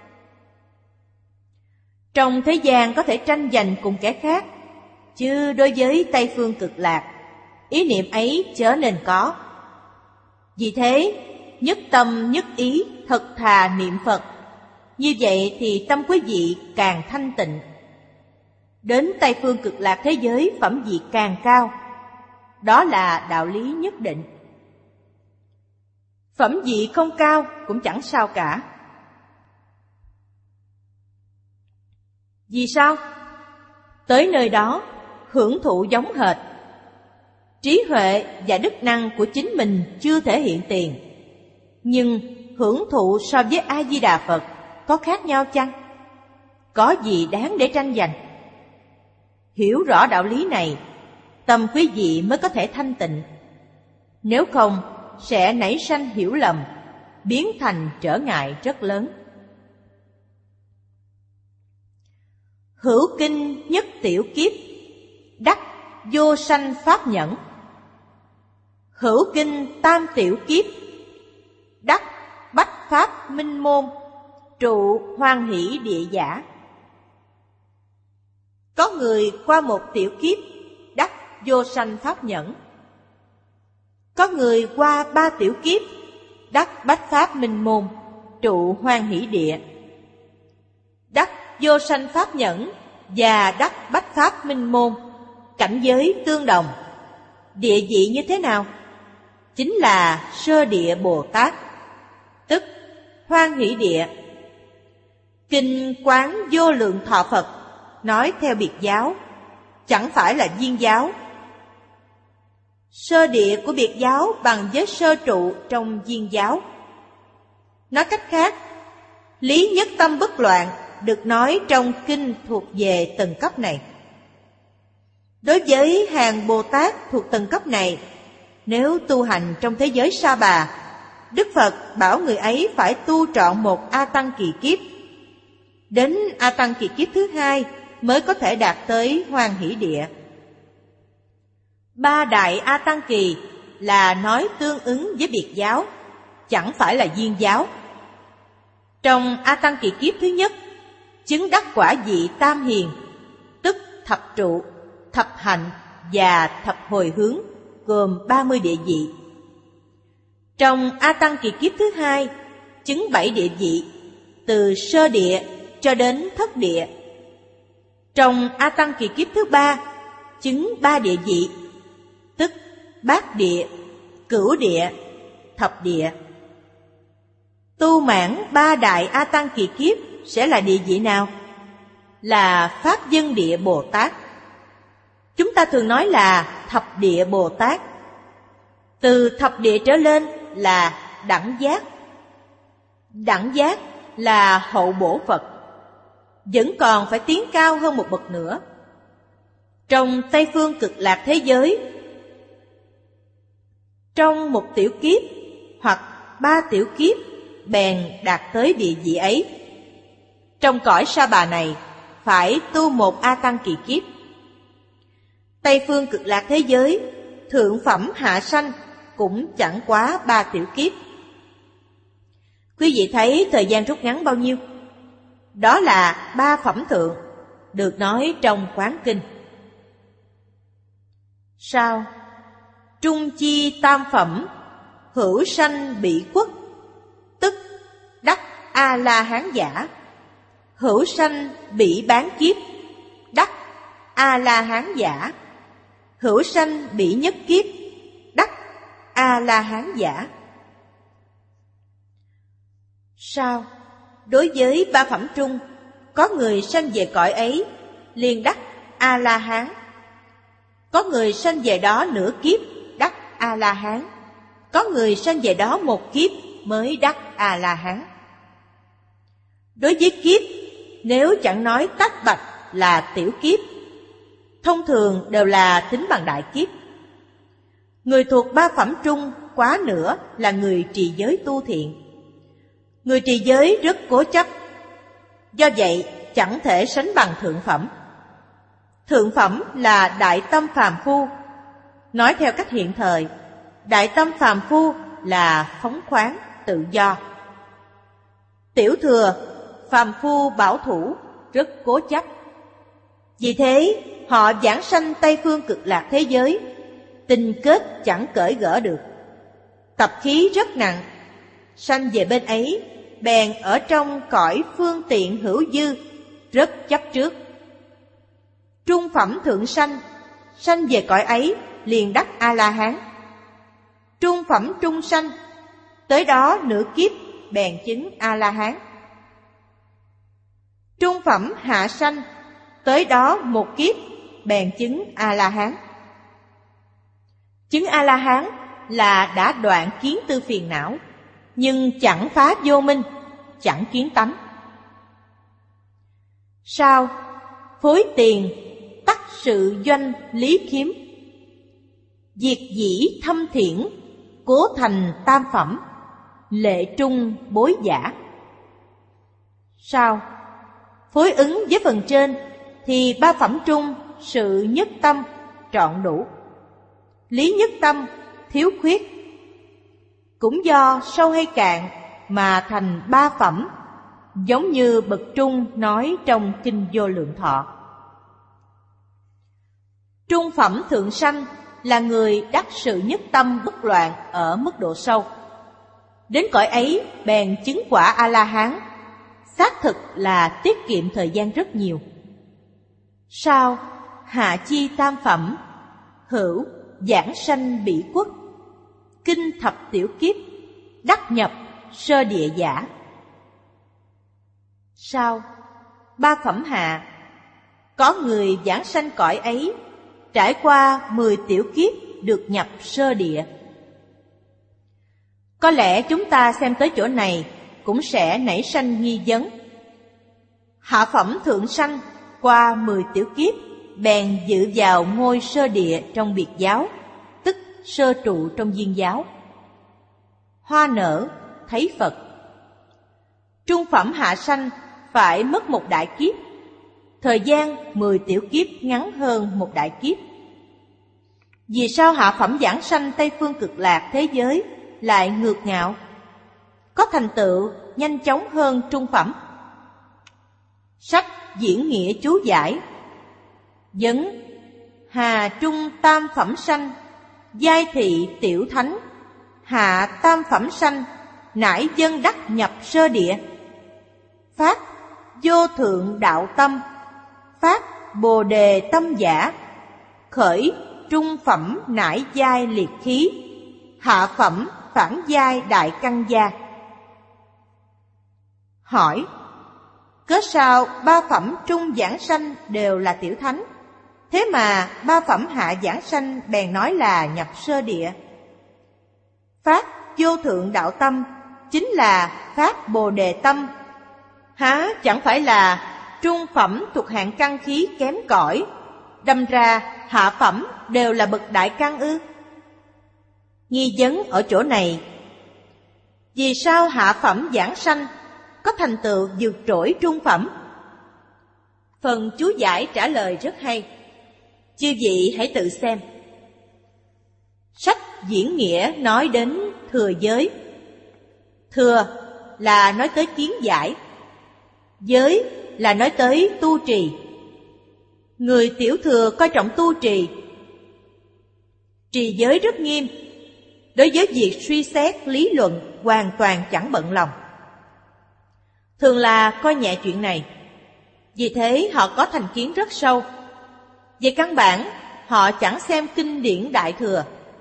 Trong thế gian có thể tranh giành cùng kẻ khác, chứ đối với Tây Phương Cực Lạc, ý niệm ấy chớ nên có. Vì thế, nhất tâm nhất ý thật thà niệm Phật. Như vậy thì tâm quý vị càng thanh tịnh. Đến Tây Phương Cực Lạc thế giới phẩm vị càng cao. Đó là đạo lý nhất định. Phẩm vị không cao cũng chẳng sao cả. Vì sao? Tới nơi đó, hưởng thụ giống hệt. Trí huệ và đức năng của chính mình chưa thể hiện tiền, nhưng hưởng thụ so với A-di-đà Phật có khác nhau chăng? Có gì đáng để tranh giành? Hiểu rõ đạo lý này, tâm quý vị mới có thể thanh tịnh. Nếu không, sẽ nảy sanh hiểu lầm, biến thành trở ngại rất lớn. Hữu kinh nhất tiểu kiếp, đắc vô sanh pháp nhẫn. Hữu kinh tam tiểu kiếp, đắc bách pháp minh môn, trụ hoan hỷ địa giả. Có người qua một tiểu kiếp đắc vô sanh pháp nhẫn. Có người qua ba tiểu kiếp đắc bách pháp minh môn, trụ hoan hỷ địa. Đắc vô sanh pháp nhẫn và đắc bách pháp minh môn, cảnh giới tương đồng. Địa vị như thế nào? Chính là sơ địa Bồ Tát, tức hoan hỷ địa. Kinh Quán Vô Lượng Thọ Phật nói theo biệt giáo, chẳng phải là viên giáo. Sơ địa của biệt giáo bằng với sơ trụ trong viên giáo. Nói cách khác, lý nhất tâm bất loạn được nói trong kinh thuộc về tầng cấp này. Đối với hàng Bồ Tát thuộc tầng cấp này, nếu tu hành trong thế giới Sa Bà, Đức Phật bảo người ấy phải tu trọn một A Tăng kỳ kiếp. Đến A Tăng kỳ kiếp thứ hai mới có thể đạt tới hoan hỷ địa. Ba đại A Tăng kỳ là nói tương ứng với biệt giáo, chẳng phải là viên giáo. Trong A Tăng kỳ kiếp thứ nhất, chứng đắc quả vị tam hiền, tức thập trụ, thập hạnh và thập hồi hướng, gồm ba mươi địa vị. Trong A Tăng kỳ kiếp thứ hai, chứng bảy địa vị, từ sơ địa cho đến thất địa. Trong A Tăng kỳ kiếp thứ ba, chứng ba địa vị, tức bát địa, cửu địa, thập địa. Tu mãn ba đại A Tăng kỳ kiếp sẽ là địa vị nào? Là Pháp Dân Địa Bồ Tát. Chúng ta thường nói là thập địa Bồ Tát. Từ thập địa trở lên là đẳng giác. Đẳng giác là hậu bổ Phật, vẫn còn phải tiến cao hơn một bậc nữa. Trong Tây Phương Cực Lạc thế giới, trong một tiểu kiếp hoặc ba tiểu kiếp bèn đạt tới địa vị ấy. Trong cõi Sa Bà này phải tu một A Tăng kỳ kiếp. Tây Phương Cực Lạc thế giới, thượng phẩm hạ sanh cũng chẳng quá ba tiểu kiếp. Quý vị thấy thời gian rút ngắn bao nhiêu? Đó là ba phẩm thượng, được nói trong Quán Kinh. Sao? Trung chi tam phẩm, hữu sanh bị khuất, tức đắc A-la-hán giả. Hữu sanh bị bán kiếp, đắc A-la-hán giả. Hữu sanh bị nhất kiếp, đắc A-la-hán giả. Sao? Đối với ba phẩm trung, có người sanh về cõi ấy liền đắc A-la-hán. Có người sanh về đó nửa kiếp đắc A-la-hán. Có người sanh về đó một kiếp mới đắc A-la-hán. Đối với kiếp, nếu chẳng nói tách bạch là tiểu kiếp, thông thường đều là tính bằng đại kiếp. Người thuộc ba phẩm trung quá nữa là người trì giới tu thiện. Người trì giới rất cố chấp, do vậy chẳng thể sánh bằng thượng phẩm. Thượng phẩm là đại tâm phàm phu. Nói theo cách hiện thời, đại tâm phàm phu là phóng khoáng, tự do. Tiểu thừa, phàm phu bảo thủ, rất cố chấp. Vì thế, họ vãng sanh Tây Phương Cực Lạc thế giới, tình kết chẳng cởi gỡ được. Tập khí rất nặng, sanh về bên ấy, bèn ở trong cõi phương tiện hữu dư, rất chấp trước. Trung phẩm thượng sanh, sanh về cõi ấy liền đắc A-la-hán. Trung phẩm trung sanh, tới đó nửa kiếp bèn chứng A-la-hán. Trung phẩm hạ sanh, tới đó một kiếp bèn chứng A-la-hán. Chứng A-la-hán là đã đoạn kiến tư phiền não, nhưng chẳng phá vô minh, chẳng kiến tánh. Sao? Phối tiền, tắc sự doanh lý khiếm. Diệt dĩ thâm thiển, cố thành tam phẩm, lệ trung bối giả. Sao? Phối ứng với phần trên thì ba phẩm trung sự nhất tâm trọn đủ, lý nhất tâm thiếu khuyết. Cũng do sâu hay cạn mà thành ba phẩm, giống như bậc trung nói trong Kinh Vô Lượng Thọ. Trung phẩm thượng sanh là người đắc sự nhất tâm bất loạn ở mức độ sâu. Đến cõi ấy bèn chứng quả A-la-hán, xác thực là tiết kiệm thời gian rất nhiều. Sau hạ chi tam phẩm, hữu giảng sanh bỉ quốc, kinh thập tiểu kiếp, đắc nhập sơ địa giả. Sau ba phẩm hạ, có người giảng sanh cõi ấy, trải qua mười tiểu kiếp được nhập sơ địa. Có lẽ chúng ta xem tới chỗ này cũng sẽ nảy sanh nghi vấn. Hạ phẩm thượng sanh qua mười tiểu kiếp bèn dự vào ngôi sơ địa trong biệt giáo, tức sơ trụ trong viên giáo. Hoa nở thấy Phật. Trung phẩm hạ sanh phải mất một đại kiếp, thời gian mười tiểu kiếp ngắn hơn một đại kiếp. Vì sao hạ phẩm giảng sanh Tây Phương Cực Lạc thế giới lại ngược ngạo, có thành tựu nhanh chóng hơn trung phẩm? Sách Diễn Nghĩa chú giải: vấn hà trung tam phẩm sanh, giai thị tiểu thánh, hạ tam phẩm sanh, nải dân đắc nhập sơ địa. Phát vô thượng đạo tâm, phát bồ đề tâm giả, khởi trung phẩm nải giai liệt khí, hạ phẩm phản giai đại căn gia. Hỏi: cớ sao ba phẩm trung giảng sanh đều là tiểu thánh, thế mà ba phẩm hạ giảng sanh bèn nói là nhập sơ địa? Phát vô thượng đạo tâm chính là phát bồ đề tâm, há chẳng phải là trung phẩm thuộc hạng căn khí kém cỏi, đâm ra hạ phẩm đều là bậc đại căn ư? Nghi vấn ở chỗ này. Vì sao hạ phẩm giảng sanh có thành tựu vượt trội trung phẩm? Phần chú giải trả lời rất hay, chư vị hãy tự xem. Sách Diễn Nghĩa nói đến thừa giới. Thừa là nói tới kiến giải, giới là nói tới tu trì. Người tiểu thừa coi trọng tu trì, trì giới rất nghiêm, đối với việc suy xét lý luận hoàn toàn chẳng bận lòng. Thường là coi nhẹ chuyện này, vì thế họ có thành kiến rất sâu. Về căn bản, họ chẳng xem kinh điển Đại Thừa.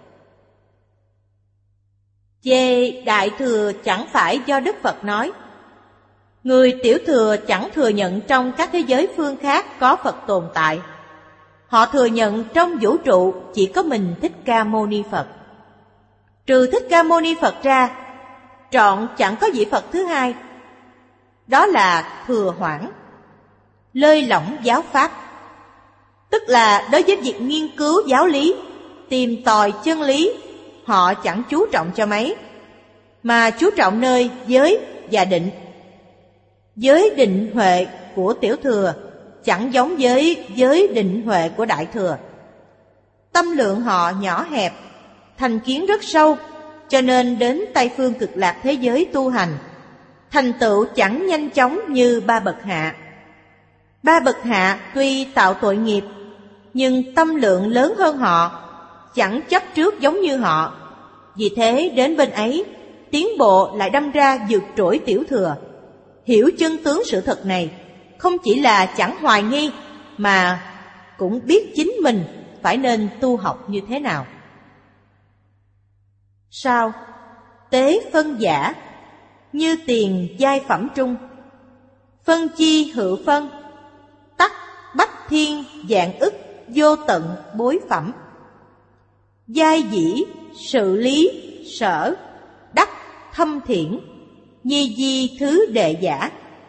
Về Đại Thừa chẳng phải do Đức Phật nói. Người tiểu thừa chẳng thừa nhận trong các thế giới phương khác có Phật tồn tại. Họ thừa nhận trong vũ trụ chỉ có mình Thích Ca Mâu Ni Phật. Trừ Thích Ca Mâu Ni Phật ra, trọn chẳng có vị Phật thứ hai. Đó là thừa hoãn, lơi lỏng giáo pháp. Tức là đối với việc nghiên cứu giáo lý, tìm tòi chân lý, họ chẳng chú trọng cho mấy, mà chú trọng nơi giới và định. Giới định huệ của tiểu thừa chẳng giống với giới định huệ của đại thừa. Tâm lượng họ nhỏ hẹp, thành kiến rất sâu, cho nên đến Tây Phương Cực Lạc thế giới tu hành, thành tựu chẳng nhanh chóng như ba bậc hạ. Ba bậc hạ tuy tạo tội nghiệp, nhưng tâm lượng lớn hơn họ, chẳng chấp trước giống như họ. Vì thế đến bên ấy, tiến bộ lại đâm ra vượt trội tiểu thừa. Hiểu chân tướng sự thật này, không chỉ là chẳng hoài nghi, mà cũng biết chính mình phải nên tu học như thế nào. Sau tế phân giả, như tiền giai phẩm trung, phân chi hữu phân, tắc bách thiên vạn ức vô tận bối phẩm. Giai dĩ sự lý sở, đắc thâm thiển, nhi di thứ đệ giả.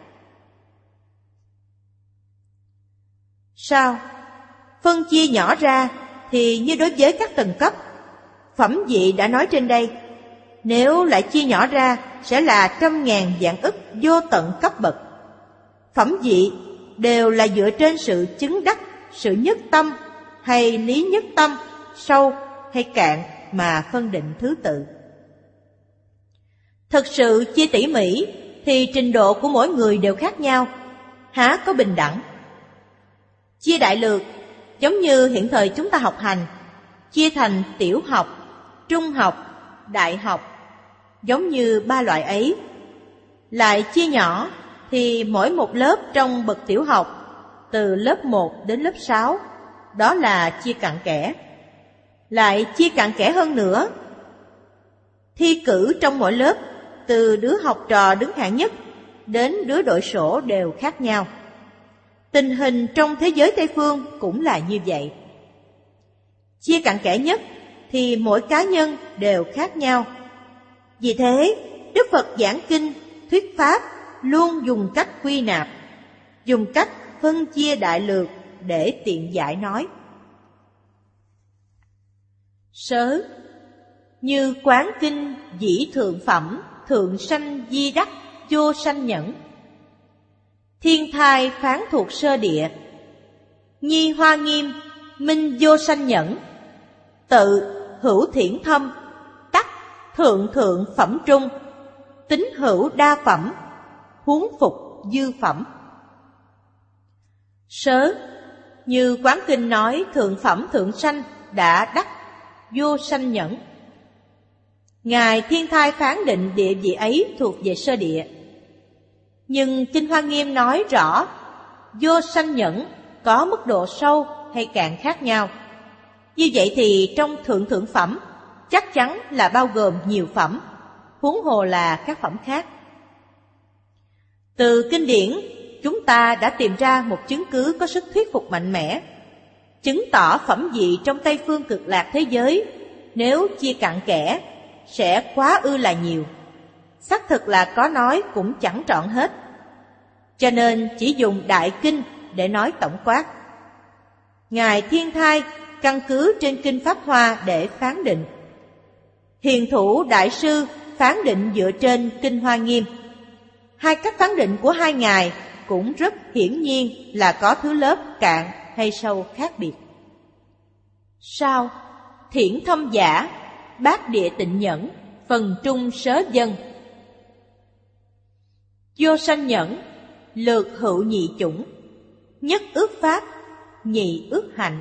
Sao phân chia nhỏ ra thì như đối với các tầng cấp, phẩm vị đã nói trên đây, nếu lại chia nhỏ ra sẽ là trăm ngàn vạn ức vô tận cấp bậc. Phẩm vị đều là dựa trên sự chứng đắc, sự nhất tâm hay lý nhất tâm, sâu hay cạn mà phân định thứ tự. Thực sự chia tỉ mỉ thì trình độ của mỗi người đều khác nhau, há có bình đẳng. Chia đại lược giống như hiện thời chúng ta học hành, chia thành tiểu học, trung học, đại học, giống như ba loại ấy. Lại chia nhỏ thì mỗi một lớp trong bậc tiểu học, từ lớp một đến lớp sáu, đó là chia cặn kẽ. Lại chia cặn kẽ hơn nữa. Thi cử trong mỗi lớp, từ đứa học trò đứng hạng nhất đến đứa đội sổ đều khác nhau. Tình hình trong thế giới Tây Phương cũng là như vậy. Chia cặn kẽ nhất thì mỗi cá nhân đều khác nhau. Vì thế, Đức Phật giảng kinh, thuyết pháp luôn dùng cách quy nạp, dùng cách phân chia đại lược để tiện giải nói. Sớ, như quán kinh dĩ thượng phẩm, thượng sanh di đắc, vô sanh nhẫn. Thiên thai phán thuộc sơ địa, nhi hoa nghiêm, minh vô sanh nhẫn. Tự hữu thiển thâm, tắc thượng thượng phẩm trung, tính hữu đa phẩm, huống phục dư phẩm. Sớ, như quán kinh nói thượng phẩm thượng sanh đã đắc vô sanh nhẫn. Ngài Thiên Thai phán định địa vị ấy thuộc về sơ địa. Nhưng Kinh Hoa Nghiêm nói rõ vô sanh nhẫn có mức độ sâu hay cạn khác nhau. Như vậy thì trong thượng thượng phẩm chắc chắn là bao gồm nhiều phẩm, huống hồ là các phẩm khác. Từ kinh điển, chúng ta đã tìm ra một chứng cứ có sức thuyết phục mạnh mẽ, chứng tỏ phẩm vị trong Tây Phương Cực Lạc thế giới nếu chia cặn kẽ sẽ quá ư là nhiều. Xác thực là có nói cũng chẳng trọn hết, cho nên chỉ dùng đại kinh để nói tổng quát. Ngài Thiên Thai căn cứ trên kinh Pháp Hoa để phán định. Hiền thủ đại sư phán định dựa trên kinh Hoa Nghiêm. Hai cách phán định của hai ngài cũng rất hiển nhiên là có thứ lớp cạn hay sâu khác biệt. Sau, thiển thâm giả, bát địa tịnh nhẫn, phần trung sớ dân. Vô sanh nhẫn, lược hữu nhị chủng, nhất ước pháp, nhị ước hạnh.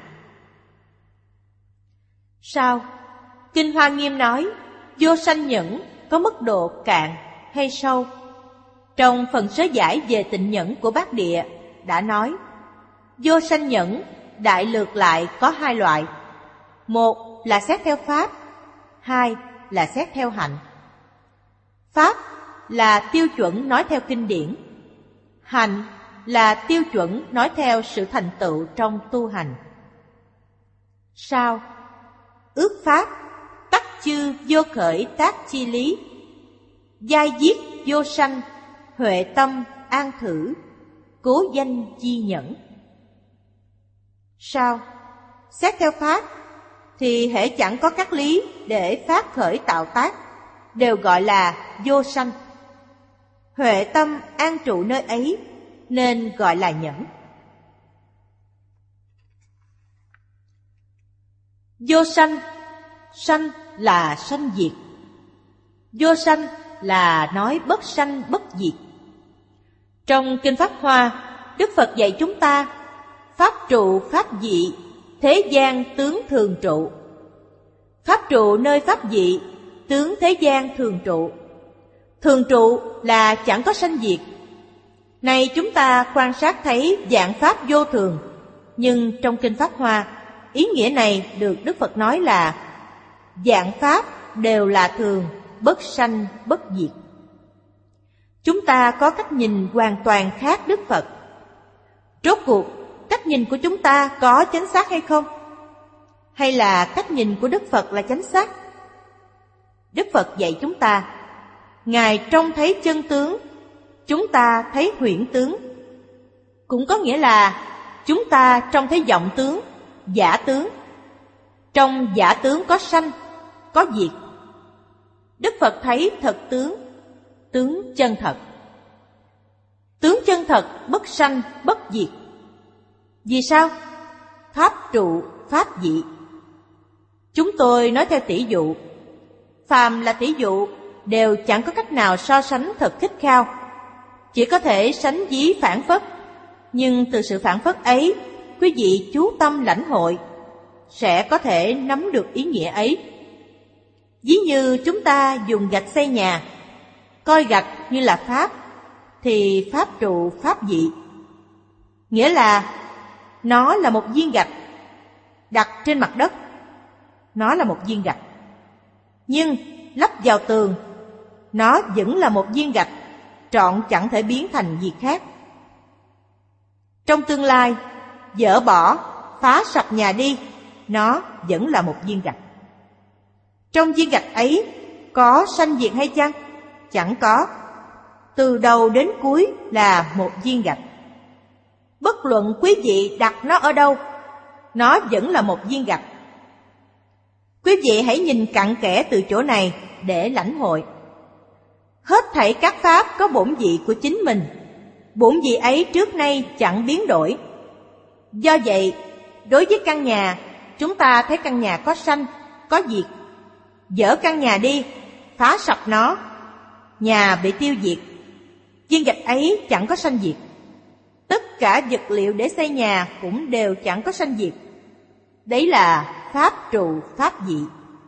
Sau, kinh Hoa Nghiêm nói vô sanh nhẫn có mức độ cạn hay sâu. Trong phần sớ giải về tịnh nhẫn của bát địa đã nói vô sanh nhẫn đại lược lại có hai loại. Một là xét theo pháp, hai là xét theo hạnh. Pháp là tiêu chuẩn nói theo kinh điển, hạnh là tiêu chuẩn nói theo sự thành tựu trong tu hành. Sau, ước pháp, tắc chư vô khởi tác chi lý, giai giết vô sanh, huệ tâm an thử, cố danh chi nhẫn. Sau, xét theo pháp thì hễ chẳng có các lý để phát khởi tạo tác đều gọi là vô sanh. Huệ tâm an trụ nơi ấy nên gọi là nhẫn. Vô sanh, sanh là sanh diệt. Vô sanh là nói bất sanh bất diệt. Trong kinh Pháp Hoa, Đức Phật dạy chúng ta pháp trụ pháp dị, thế gian tướng thường trụ. Pháp trụ nơi pháp dị, tướng thế gian thường trụ. Thường trụ là chẳng có sanh diệt. Này chúng ta quan sát thấy dạng pháp vô thường, nhưng trong kinh Pháp Hoa, ý nghĩa này được Đức Phật nói là dạng pháp đều là thường, bất sanh bất diệt. Chúng ta có cách nhìn hoàn toàn khác Đức Phật. Rốt cuộc, cách nhìn của chúng ta có chính xác hay không? Hay là cách nhìn của Đức Phật là chính xác? Đức Phật dạy chúng ta, Ngài trông thấy chân tướng, chúng ta thấy huyễn tướng. Cũng có nghĩa là chúng ta trông thấy vọng tướng, giả tướng. Trong giả tướng có sanh, có diệt. Đức Phật thấy thật tướng, tướng chân thật. Tướng chân thật bất sanh bất diệt. Vì sao? Pháp trụ pháp dị. Chúng tôi nói theo tỷ dụ. Phàm là tỷ dụ đều chẳng có cách nào so sánh thật khích khao, chỉ có thể sánh ví phản phất, nhưng từ sự phản phất ấy, quý vị chú tâm lãnh hội, sẽ có thể nắm được ý nghĩa ấy. Ví như chúng ta dùng gạch xây nhà, coi gạch như là pháp, thì pháp trụ pháp dị. Nghĩa là nó là một viên gạch đặt trên mặt đất, nó là một viên gạch. Nhưng lắp vào tường, nó vẫn là một viên gạch, trọn chẳng thể biến thành gì khác. Trong tương lai, dỡ bỏ, phá sập nhà đi, nó vẫn là một viên gạch. Trong viên gạch ấy có sanh diệt hay chăng? Chẳng có. Từ đầu đến cuối là một viên gạch. Bất luận quý vị đặt nó ở đâu, nó vẫn là một viên gạch. Quý vị hãy nhìn cặn kẽ từ chỗ này để lãnh hội. Hết thảy các pháp có bổn vị của chính mình. Bổn vị ấy trước nay chẳng biến đổi. Do vậy, đối với căn nhà, chúng ta thấy căn nhà có sanh, có diệt. Dỡ căn nhà đi, phá sập nó, nhà bị tiêu diệt. Viên gạch ấy chẳng có sanh diệt. Tất cả vật liệu để xây nhà cũng đều chẳng có sanh diệt. Đấy là pháp trụ pháp dị.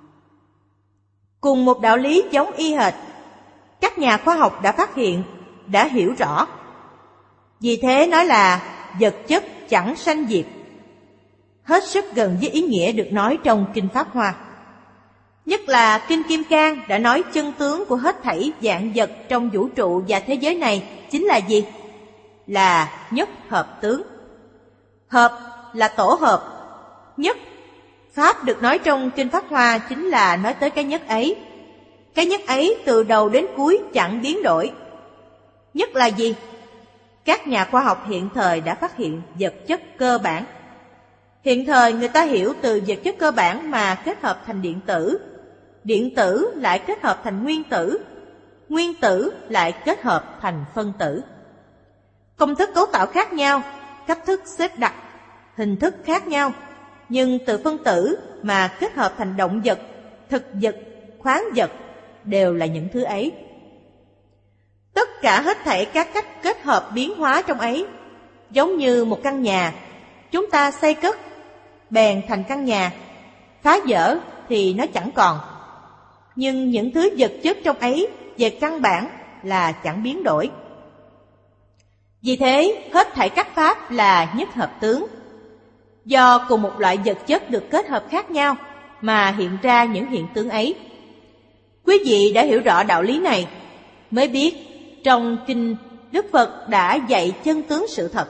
Cùng một đạo lý giống y hệt, các nhà khoa học đã phát hiện, đã hiểu rõ. Vì thế nói là vật chất chẳng sanh diệt. Hết sức gần với ý nghĩa được nói trong Kinh Pháp Hoa. Nhất là Kinh Kim Cang đã nói chân tướng của hết thảy vạn vật trong vũ trụ và thế giới này chính là gì? Là nhất hợp tướng. Hợp là tổ hợp. Nhất, Pháp được nói trong Kinh Pháp Hoa chính là nói tới cái nhất ấy. Cái nhất ấy từ đầu đến cuối chẳng biến đổi. Nhất là gì? Các nhà khoa học hiện thời đã phát hiện vật chất cơ bản. Hiện thời người ta hiểu từ vật chất cơ bản mà kết hợp thành điện tử. Điện tử lại kết hợp thành nguyên tử. Nguyên tử lại kết hợp thành phân tử. Công thức cấu tạo khác nhau, cách thức xếp đặt, hình thức khác nhau, nhưng từ phân tử mà kết hợp thành động vật, thực vật, khoáng vật đều là những thứ ấy. Tất cả hết thảy các cách kết hợp biến hóa trong ấy, giống như một căn nhà, chúng ta xây cất, bèn thành căn nhà, phá vỡ thì nó chẳng còn. Nhưng những thứ vật chất trong ấy về căn bản là chẳng biến đổi. Vì thế, hết thảy các pháp là nhất hợp tướng. Do cùng một loại vật chất được kết hợp khác nhau mà hiện ra những hiện tướng ấy. Quý vị đã hiểu rõ đạo lý này, mới biết trong Kinh Đức Phật đã dạy chân tướng sự thật.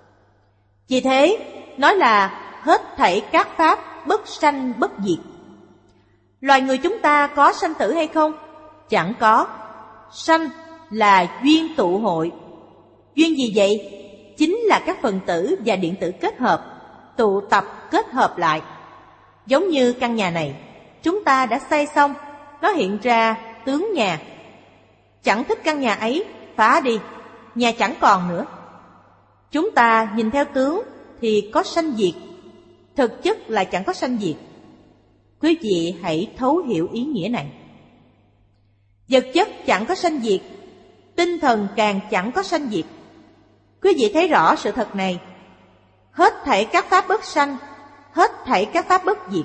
Vì thế, nói là hết thảy các pháp bất sanh bất diệt. Loài người chúng ta có sanh tử hay không? Chẳng có. Sanh là duyên tụ hội. Duyên gì vậy? Chính là các phần tử và điện tử kết hợp, tụ tập kết hợp lại. Giống như căn nhà này, chúng ta đã xây xong, nó hiện ra tướng nhà. Chẳng thích căn nhà ấy, phá đi, nhà chẳng còn nữa. Chúng ta nhìn theo tướng thì có sanh diệt, thực chất là chẳng có sanh diệt. Quý vị hãy thấu hiểu ý nghĩa này. Vật chất chẳng có sanh diệt, tinh thần càng chẳng có sanh diệt. Quý vị thấy rõ sự thật này. Hết thảy các pháp bất sanh, hết thảy các pháp bất diệt.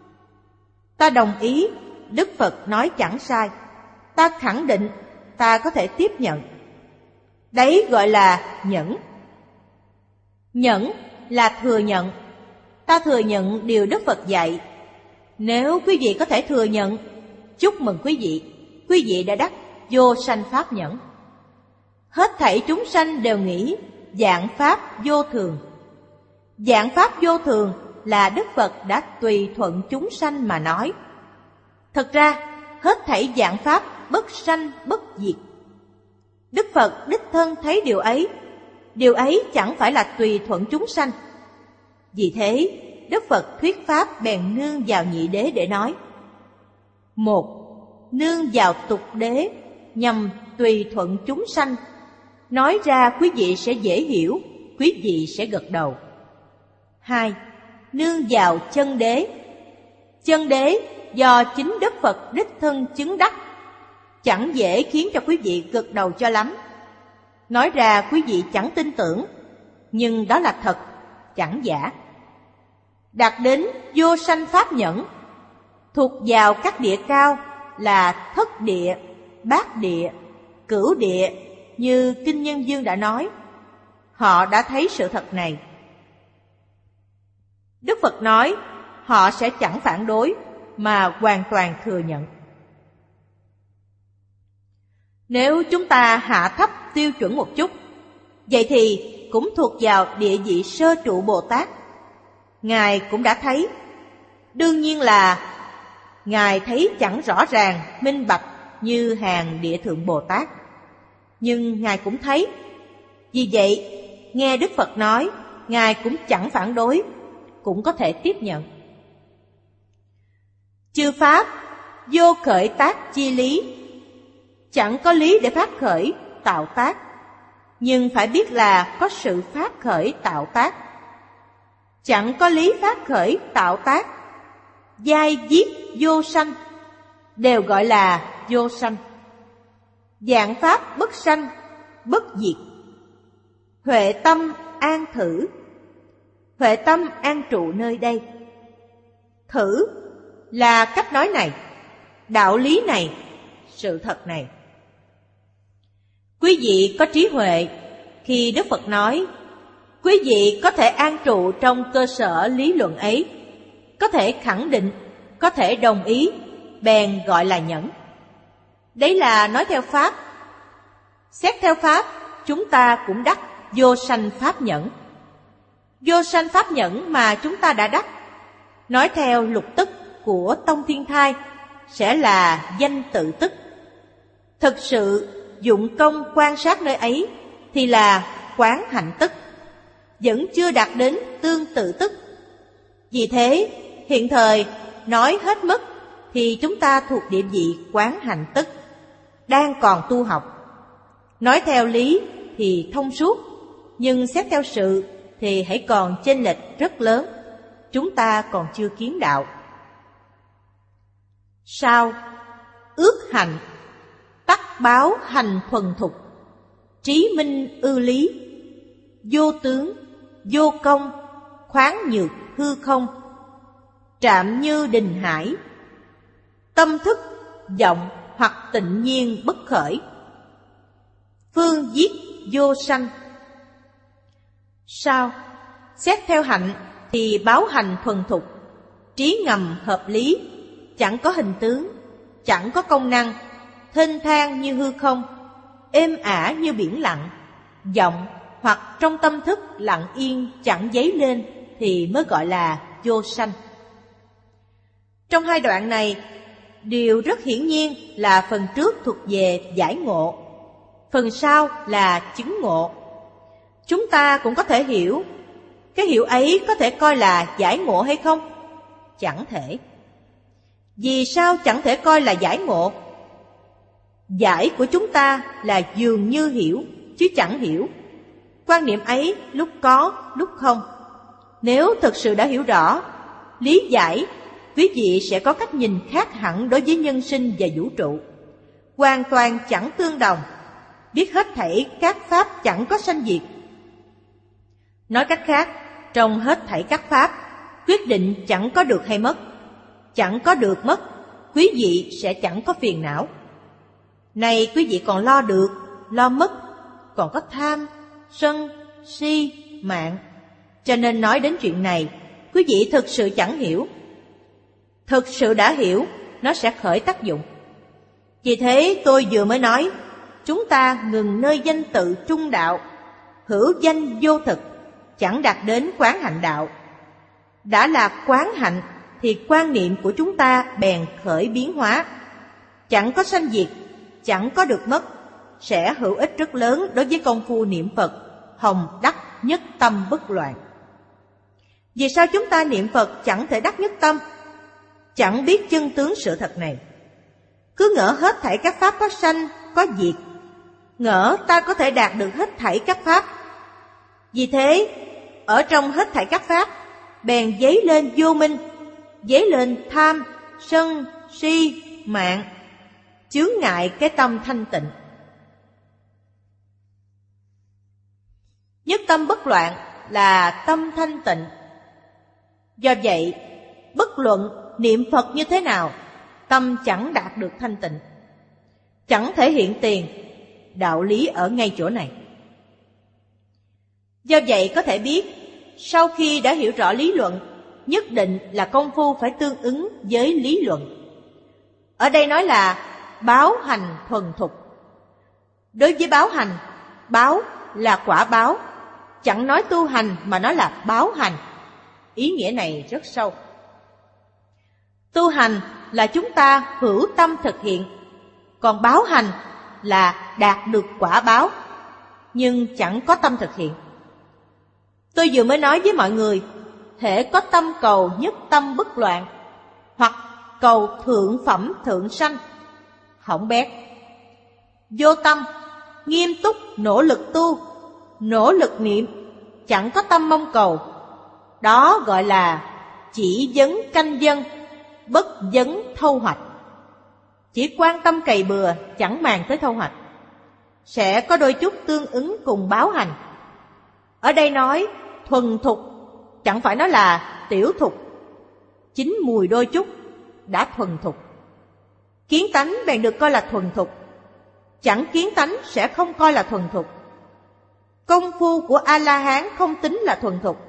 Ta đồng ý, Đức Phật nói chẳng sai. Ta khẳng định, ta có thể tiếp nhận. Đấy gọi là nhẫn. Nhẫn là thừa nhận. Ta thừa nhận điều Đức Phật dạy. Nếu quý vị có thể thừa nhận, chúc mừng quý vị, quý vị đã đắc vô sanh pháp nhẫn. Hết thảy chúng sanh đều nghĩ vạn pháp vô thường. Vạn pháp vô thường là Đức Phật đã tùy thuận chúng sanh mà nói. Thật ra, hết thảy vạn pháp bất sanh bất diệt. Đức Phật đích thân thấy điều ấy. Điều ấy chẳng phải là tùy thuận chúng sanh. Vì thế, Đức Phật thuyết pháp bèn nương vào nhị đế để nói. Một, nương vào tục đế nhằm tùy thuận chúng sanh. Nói ra quý vị sẽ dễ hiểu, quý vị sẽ gật đầu. Hai, nương vào chân đế. Chân đế do chính Đức Phật đích thân chứng đắc, chẳng dễ khiến cho quý vị gật đầu cho lắm. Nói ra quý vị chẳng tin tưởng, nhưng đó là thật, chẳng giả. Đạt đến vô sanh pháp nhẫn, thuộc vào các địa cao là thất địa, bát địa, cửu địa, như Kinh Nhân Dương đã nói. Họ đã thấy sự thật này. Đức Phật nói họ sẽ chẳng phản đối mà hoàn toàn thừa nhận. Nếu chúng ta hạ thấp tiêu chuẩn một chút, vậy thì cũng thuộc vào địa vị sơ trụ Bồ Tát. Ngài cũng đã thấy. Đương nhiên là Ngài thấy chẳng rõ ràng, minh bạch như hàng địa thượng Bồ Tát, nhưng Ngài cũng thấy. Vì vậy, nghe Đức Phật nói, Ngài cũng chẳng phản đối, cũng có thể tiếp nhận. Chư Pháp vô khởi tác chi lý, chẳng có lý để phát khởi tạo tác, nhưng phải biết là có sự phát khởi tạo tác. Chẳng có lý phát khởi tạo tác, giai diết vô sanh, đều gọi là vô sanh. Vạn pháp bất sanh, bất diệt. Huệ tâm an thử, huệ tâm an trụ nơi đây. Thử là cách nói này, đạo lý này, sự thật này. Quý vị có trí huệ, khi Đức Phật nói, quý vị có thể an trụ trong cơ sở lý luận ấy, có thể khẳng định, có thể đồng ý, bèn gọi là nhẫn. Đấy là nói theo Pháp. Xét theo Pháp, chúng ta cũng đắc vô sanh Pháp nhẫn. Vô sanh Pháp nhẫn mà chúng ta đã đắc, nói theo lục tức của Tông Thiên Thai, sẽ là danh tự tức. Thực sự dụng công quan sát nơi ấy thì là quán hạnh tức, vẫn chưa đạt đến tương tự tức. Vì thế, hiện thời nói hết mức thì chúng ta thuộc địa vị quán hạnh tức, đang còn tu học. Nói theo lý thì thông suốt, nhưng xét theo sự thì hãy còn chênh lệch rất lớn. Chúng ta còn chưa kiến đạo. Sao? Ước hạnh, tắc báo hành thuần thục, trí minh ư lý, vô tướng, vô công, khoáng nhược hư không, trạm như đình hải, tâm thức vọng hoặc tịnh nhiên bất khởi, phương giết vô sanh. Sao? Xét theo hạnh thì báo hành thuần thục, trí ngầm hợp lý, chẳng có hình tướng, chẳng có công năng, thênh thang như hư không, êm ả như biển lặng, vọng hoặc trong tâm thức lặng yên chẳng dấy lên thì mới gọi là vô sanh. Trong hai đoạn này, điều rất hiển nhiên là phần trước thuộc về giải ngộ, phần sau là chứng ngộ. Chúng ta cũng có thể hiểu, cái hiểu ấy có thể coi là giải ngộ hay không? Chẳng thể. Vì sao chẳng thể coi là giải ngộ? Giải của chúng ta là dường như hiểu, chứ chẳng hiểu. Quan niệm ấy lúc có, lúc không. Nếu thực sự đã hiểu rõ, lý giải, quý vị sẽ có cách nhìn khác hẳn đối với nhân sinh và vũ trụ. Hoàn toàn chẳng tương đồng, biết hết thảy các pháp chẳng có sanh diệt. Nói cách khác, trong hết thảy các pháp, quyết định chẳng có được hay mất. Chẳng có được mất, quý vị sẽ chẳng có phiền não. Này quý vị còn lo được, lo mất, còn có tham, sân, si, mạng. Cho nên nói đến chuyện này, quý vị thực sự chẳng hiểu. Thực sự đã hiểu, nó sẽ khởi tác dụng. Vì thế tôi vừa mới nói, chúng ta ngừng nơi danh tự trung đạo, hữu danh vô thực, chẳng đạt đến quán hạnh đạo. Đã là quán hạnh thì quan niệm của chúng ta bèn khởi biến hóa. Chẳng có sanh diệt, chẳng có được mất, sẽ hữu ích rất lớn đối với công phu niệm Phật, hồng đắc nhất tâm bất loạn. Vì sao chúng ta niệm Phật chẳng thể đắc nhất tâm? Chẳng biết chân tướng sự thật này. Cứ ngỡ hết thảy các pháp có sanh, có diệt, ngỡ ta có thể đạt được hết thảy các pháp. Vì thế, ở trong hết thảy các pháp, bèn dấy lên vô minh, dấy lên tham, sân, si, mạng, chướng ngại cái tâm thanh tịnh. Nhất tâm bất loạn là tâm thanh tịnh. Do vậy, bất luận niệm Phật như thế nào, tâm chẳng đạt được thanh tịnh, chẳng thể hiện tiền. Đạo lý ở ngay chỗ này. Do vậy có thể biết, sau khi đã hiểu rõ lý luận, nhất định là công phu phải tương ứng với lý luận. Ở đây nói là báo hành thuần thục. Đối với báo hành, báo là quả báo, chẳng nói tu hành mà nói là báo hành. Ý nghĩa này rất sâu. Tu hành là chúng ta hữu tâm thực hiện, còn báo hành là đạt được quả báo, nhưng chẳng có tâm thực hiện. Tôi vừa mới nói với mọi người, hễ có tâm cầu nhất tâm bất loạn, hoặc cầu thượng phẩm thượng sanh, hỏng bét. Vô tâm, nghiêm túc nỗ lực tu, nỗ lực niệm, chẳng có tâm mong cầu, đó gọi là chỉ vấn canh dân, bất vấn thâu hoạch. Chỉ quan tâm cày bừa, chẳng màng tới thâu hoạch, sẽ có đôi chút tương ứng cùng báo hành. Ở đây nói thuần thục, chẳng phải nói là tiểu thục, chín mùi đôi chút đã thuần thục. Kiến tánh bèn được coi là thuần thục, chẳng kiến tánh sẽ không coi là thuần thục. Công phu của A-la-hán không tính là thuần thục,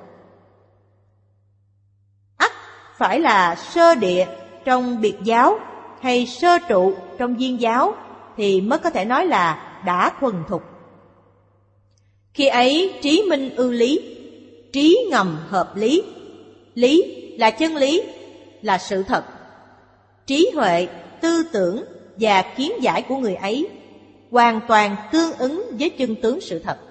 ắt phải là sơ địa trong biệt giáo hay sơ trụ trong viên giáo thì mới có thể nói là đã thuần thục. Khi ấy trí minh ư lý, trí ngầm hợp lý. Lý là chân lý, là sự thật. Trí huệ, tư tưởng và kiến giải của người ấy hoàn toàn tương ứng với chân tướng sự thật.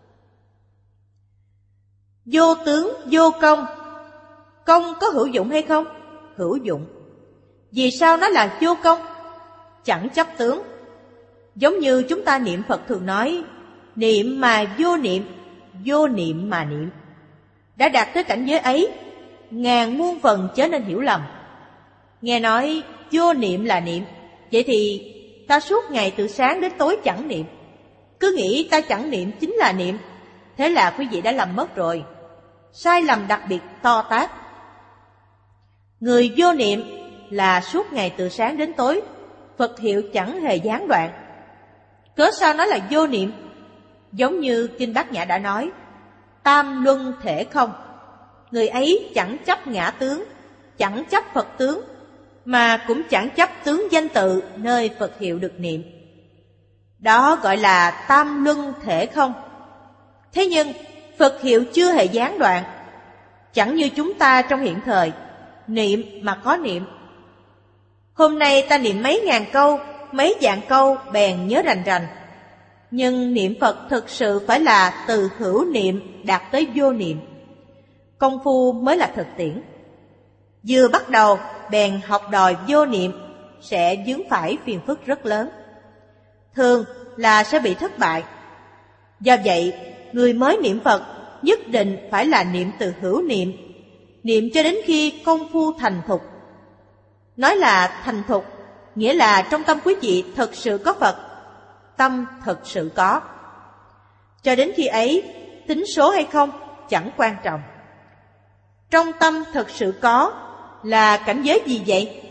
Vô tướng vô công. Công có hữu dụng hay không? Hữu dụng. Vì sao nó là vô công? Chẳng chấp tướng. Giống như chúng ta niệm Phật thường nói, niệm mà vô niệm, vô niệm mà niệm. Đã đạt tới cảnh giới ấy, ngàn muôn phần chớ nên hiểu lầm. Nghe nói vô niệm là niệm, vậy thì ta suốt ngày từ sáng đến tối chẳng niệm, cứ nghĩ ta chẳng niệm chính là niệm. Thế là quý vị đã lầm mất rồi, sai lầm đặc biệt to tát. Người vô niệm là suốt ngày từ sáng đến tối, Phật hiệu chẳng hề gián đoạn. Cớ sao nói là vô niệm? Giống như Kinh Bát Nhã đã nói, tam luân thể không. Người ấy chẳng chấp ngã tướng, chẳng chấp Phật tướng, mà cũng chẳng chấp tướng danh tự nơi Phật hiệu được niệm. Đó gọi là tam luân thể không. Thế nhưng Phật hiệu chưa hề gián đoạn, chẳng như chúng ta trong hiện thời, niệm mà có niệm. Hôm nay ta niệm mấy ngàn câu, mấy vạn câu bèn nhớ rành rành. Nhưng niệm Phật thực sự phải là từ hữu niệm đạt tới vô niệm. Công phu mới là thực tiễn. Vừa bắt đầu bèn học đòi vô niệm sẽ vướng phải phiền phức rất lớn, thường là sẽ bị thất bại. Do vậy, người mới niệm Phật nhất định phải là niệm từ hữu niệm, niệm cho đến khi công phu thành thục. Nói là thành thục, nghĩa là trong tâm quý vị thật sự có Phật, tâm thật sự có. Cho đến khi ấy, tính số hay không chẳng quan trọng. Trong tâm thật sự có là cảnh giới gì vậy?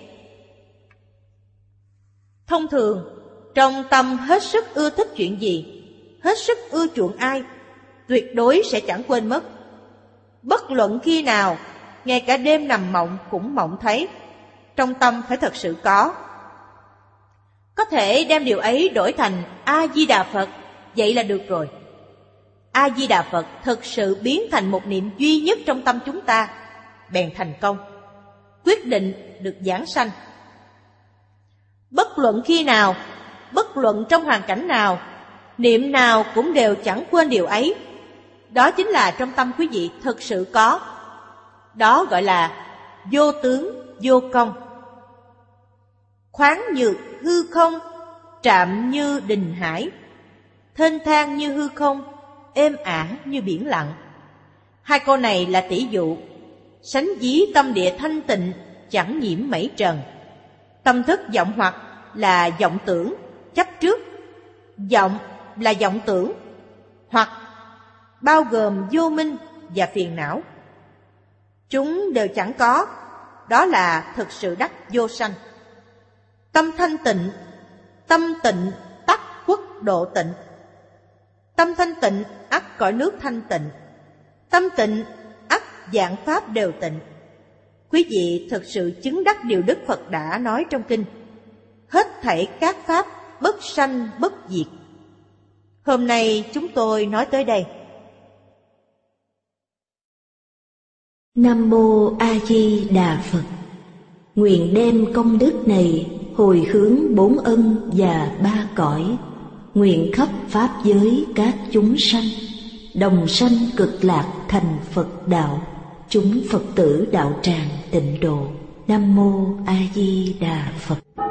Thông thường, trong tâm hết sức ưa thích chuyện gì, hết sức ưa chuộng ai, tuyệt đối sẽ chẳng quên mất. Bất luận khi nào, ngay cả đêm nằm mộng cũng mộng thấy. Trong tâm phải thật sự có. Có thể đem điều ấy đổi thành A-di-đà Phật, vậy là được rồi. A-di-đà Phật thực sự biến thành một niệm duy nhất trong tâm chúng ta, bèn thành công, quyết định được giảng sanh. Bất luận khi nào, bất luận trong hoàn cảnh nào, niệm nào cũng đều chẳng quên điều ấy. Đó chính là trong tâm quý vị thực sự có. Đó gọi là vô tướng, vô công. Khoáng nhược hư không, trạm như đình hải, thênh thang như hư không, êm ả như biển lặng. Hai câu này là tỷ dụ, sánh ví tâm địa thanh tịnh, chẳng nhiễm mảy trần. Tâm thức vọng hoặc là vọng tưởng, chấp trước. Vọng là vọng tưởng, hoặc bao gồm vô minh và phiền não. Chúng đều chẳng có, đó là thực sự đắc vô sanh. Tâm thanh tịnh, tâm tịnh tắc quốc độ tịnh. Tâm thanh tịnh ắt cõi nước thanh tịnh, tâm tịnh ắt vạn pháp đều tịnh. Quý vị thực sự chứng đắc điều Đức Phật đã nói trong kinh: hết thảy các pháp bất sanh bất diệt. Hôm nay chúng tôi nói tới đây. Nam Mô A Di Đà Phật. Nguyện đem công đức này hồi hướng bốn ân và ba cõi, nguyện khắp pháp giới các chúng sanh đồng sanh cực lạc thành Phật đạo, chúng Phật tử đạo tràng tịnh độ. Nam Mô A Di Đà Phật.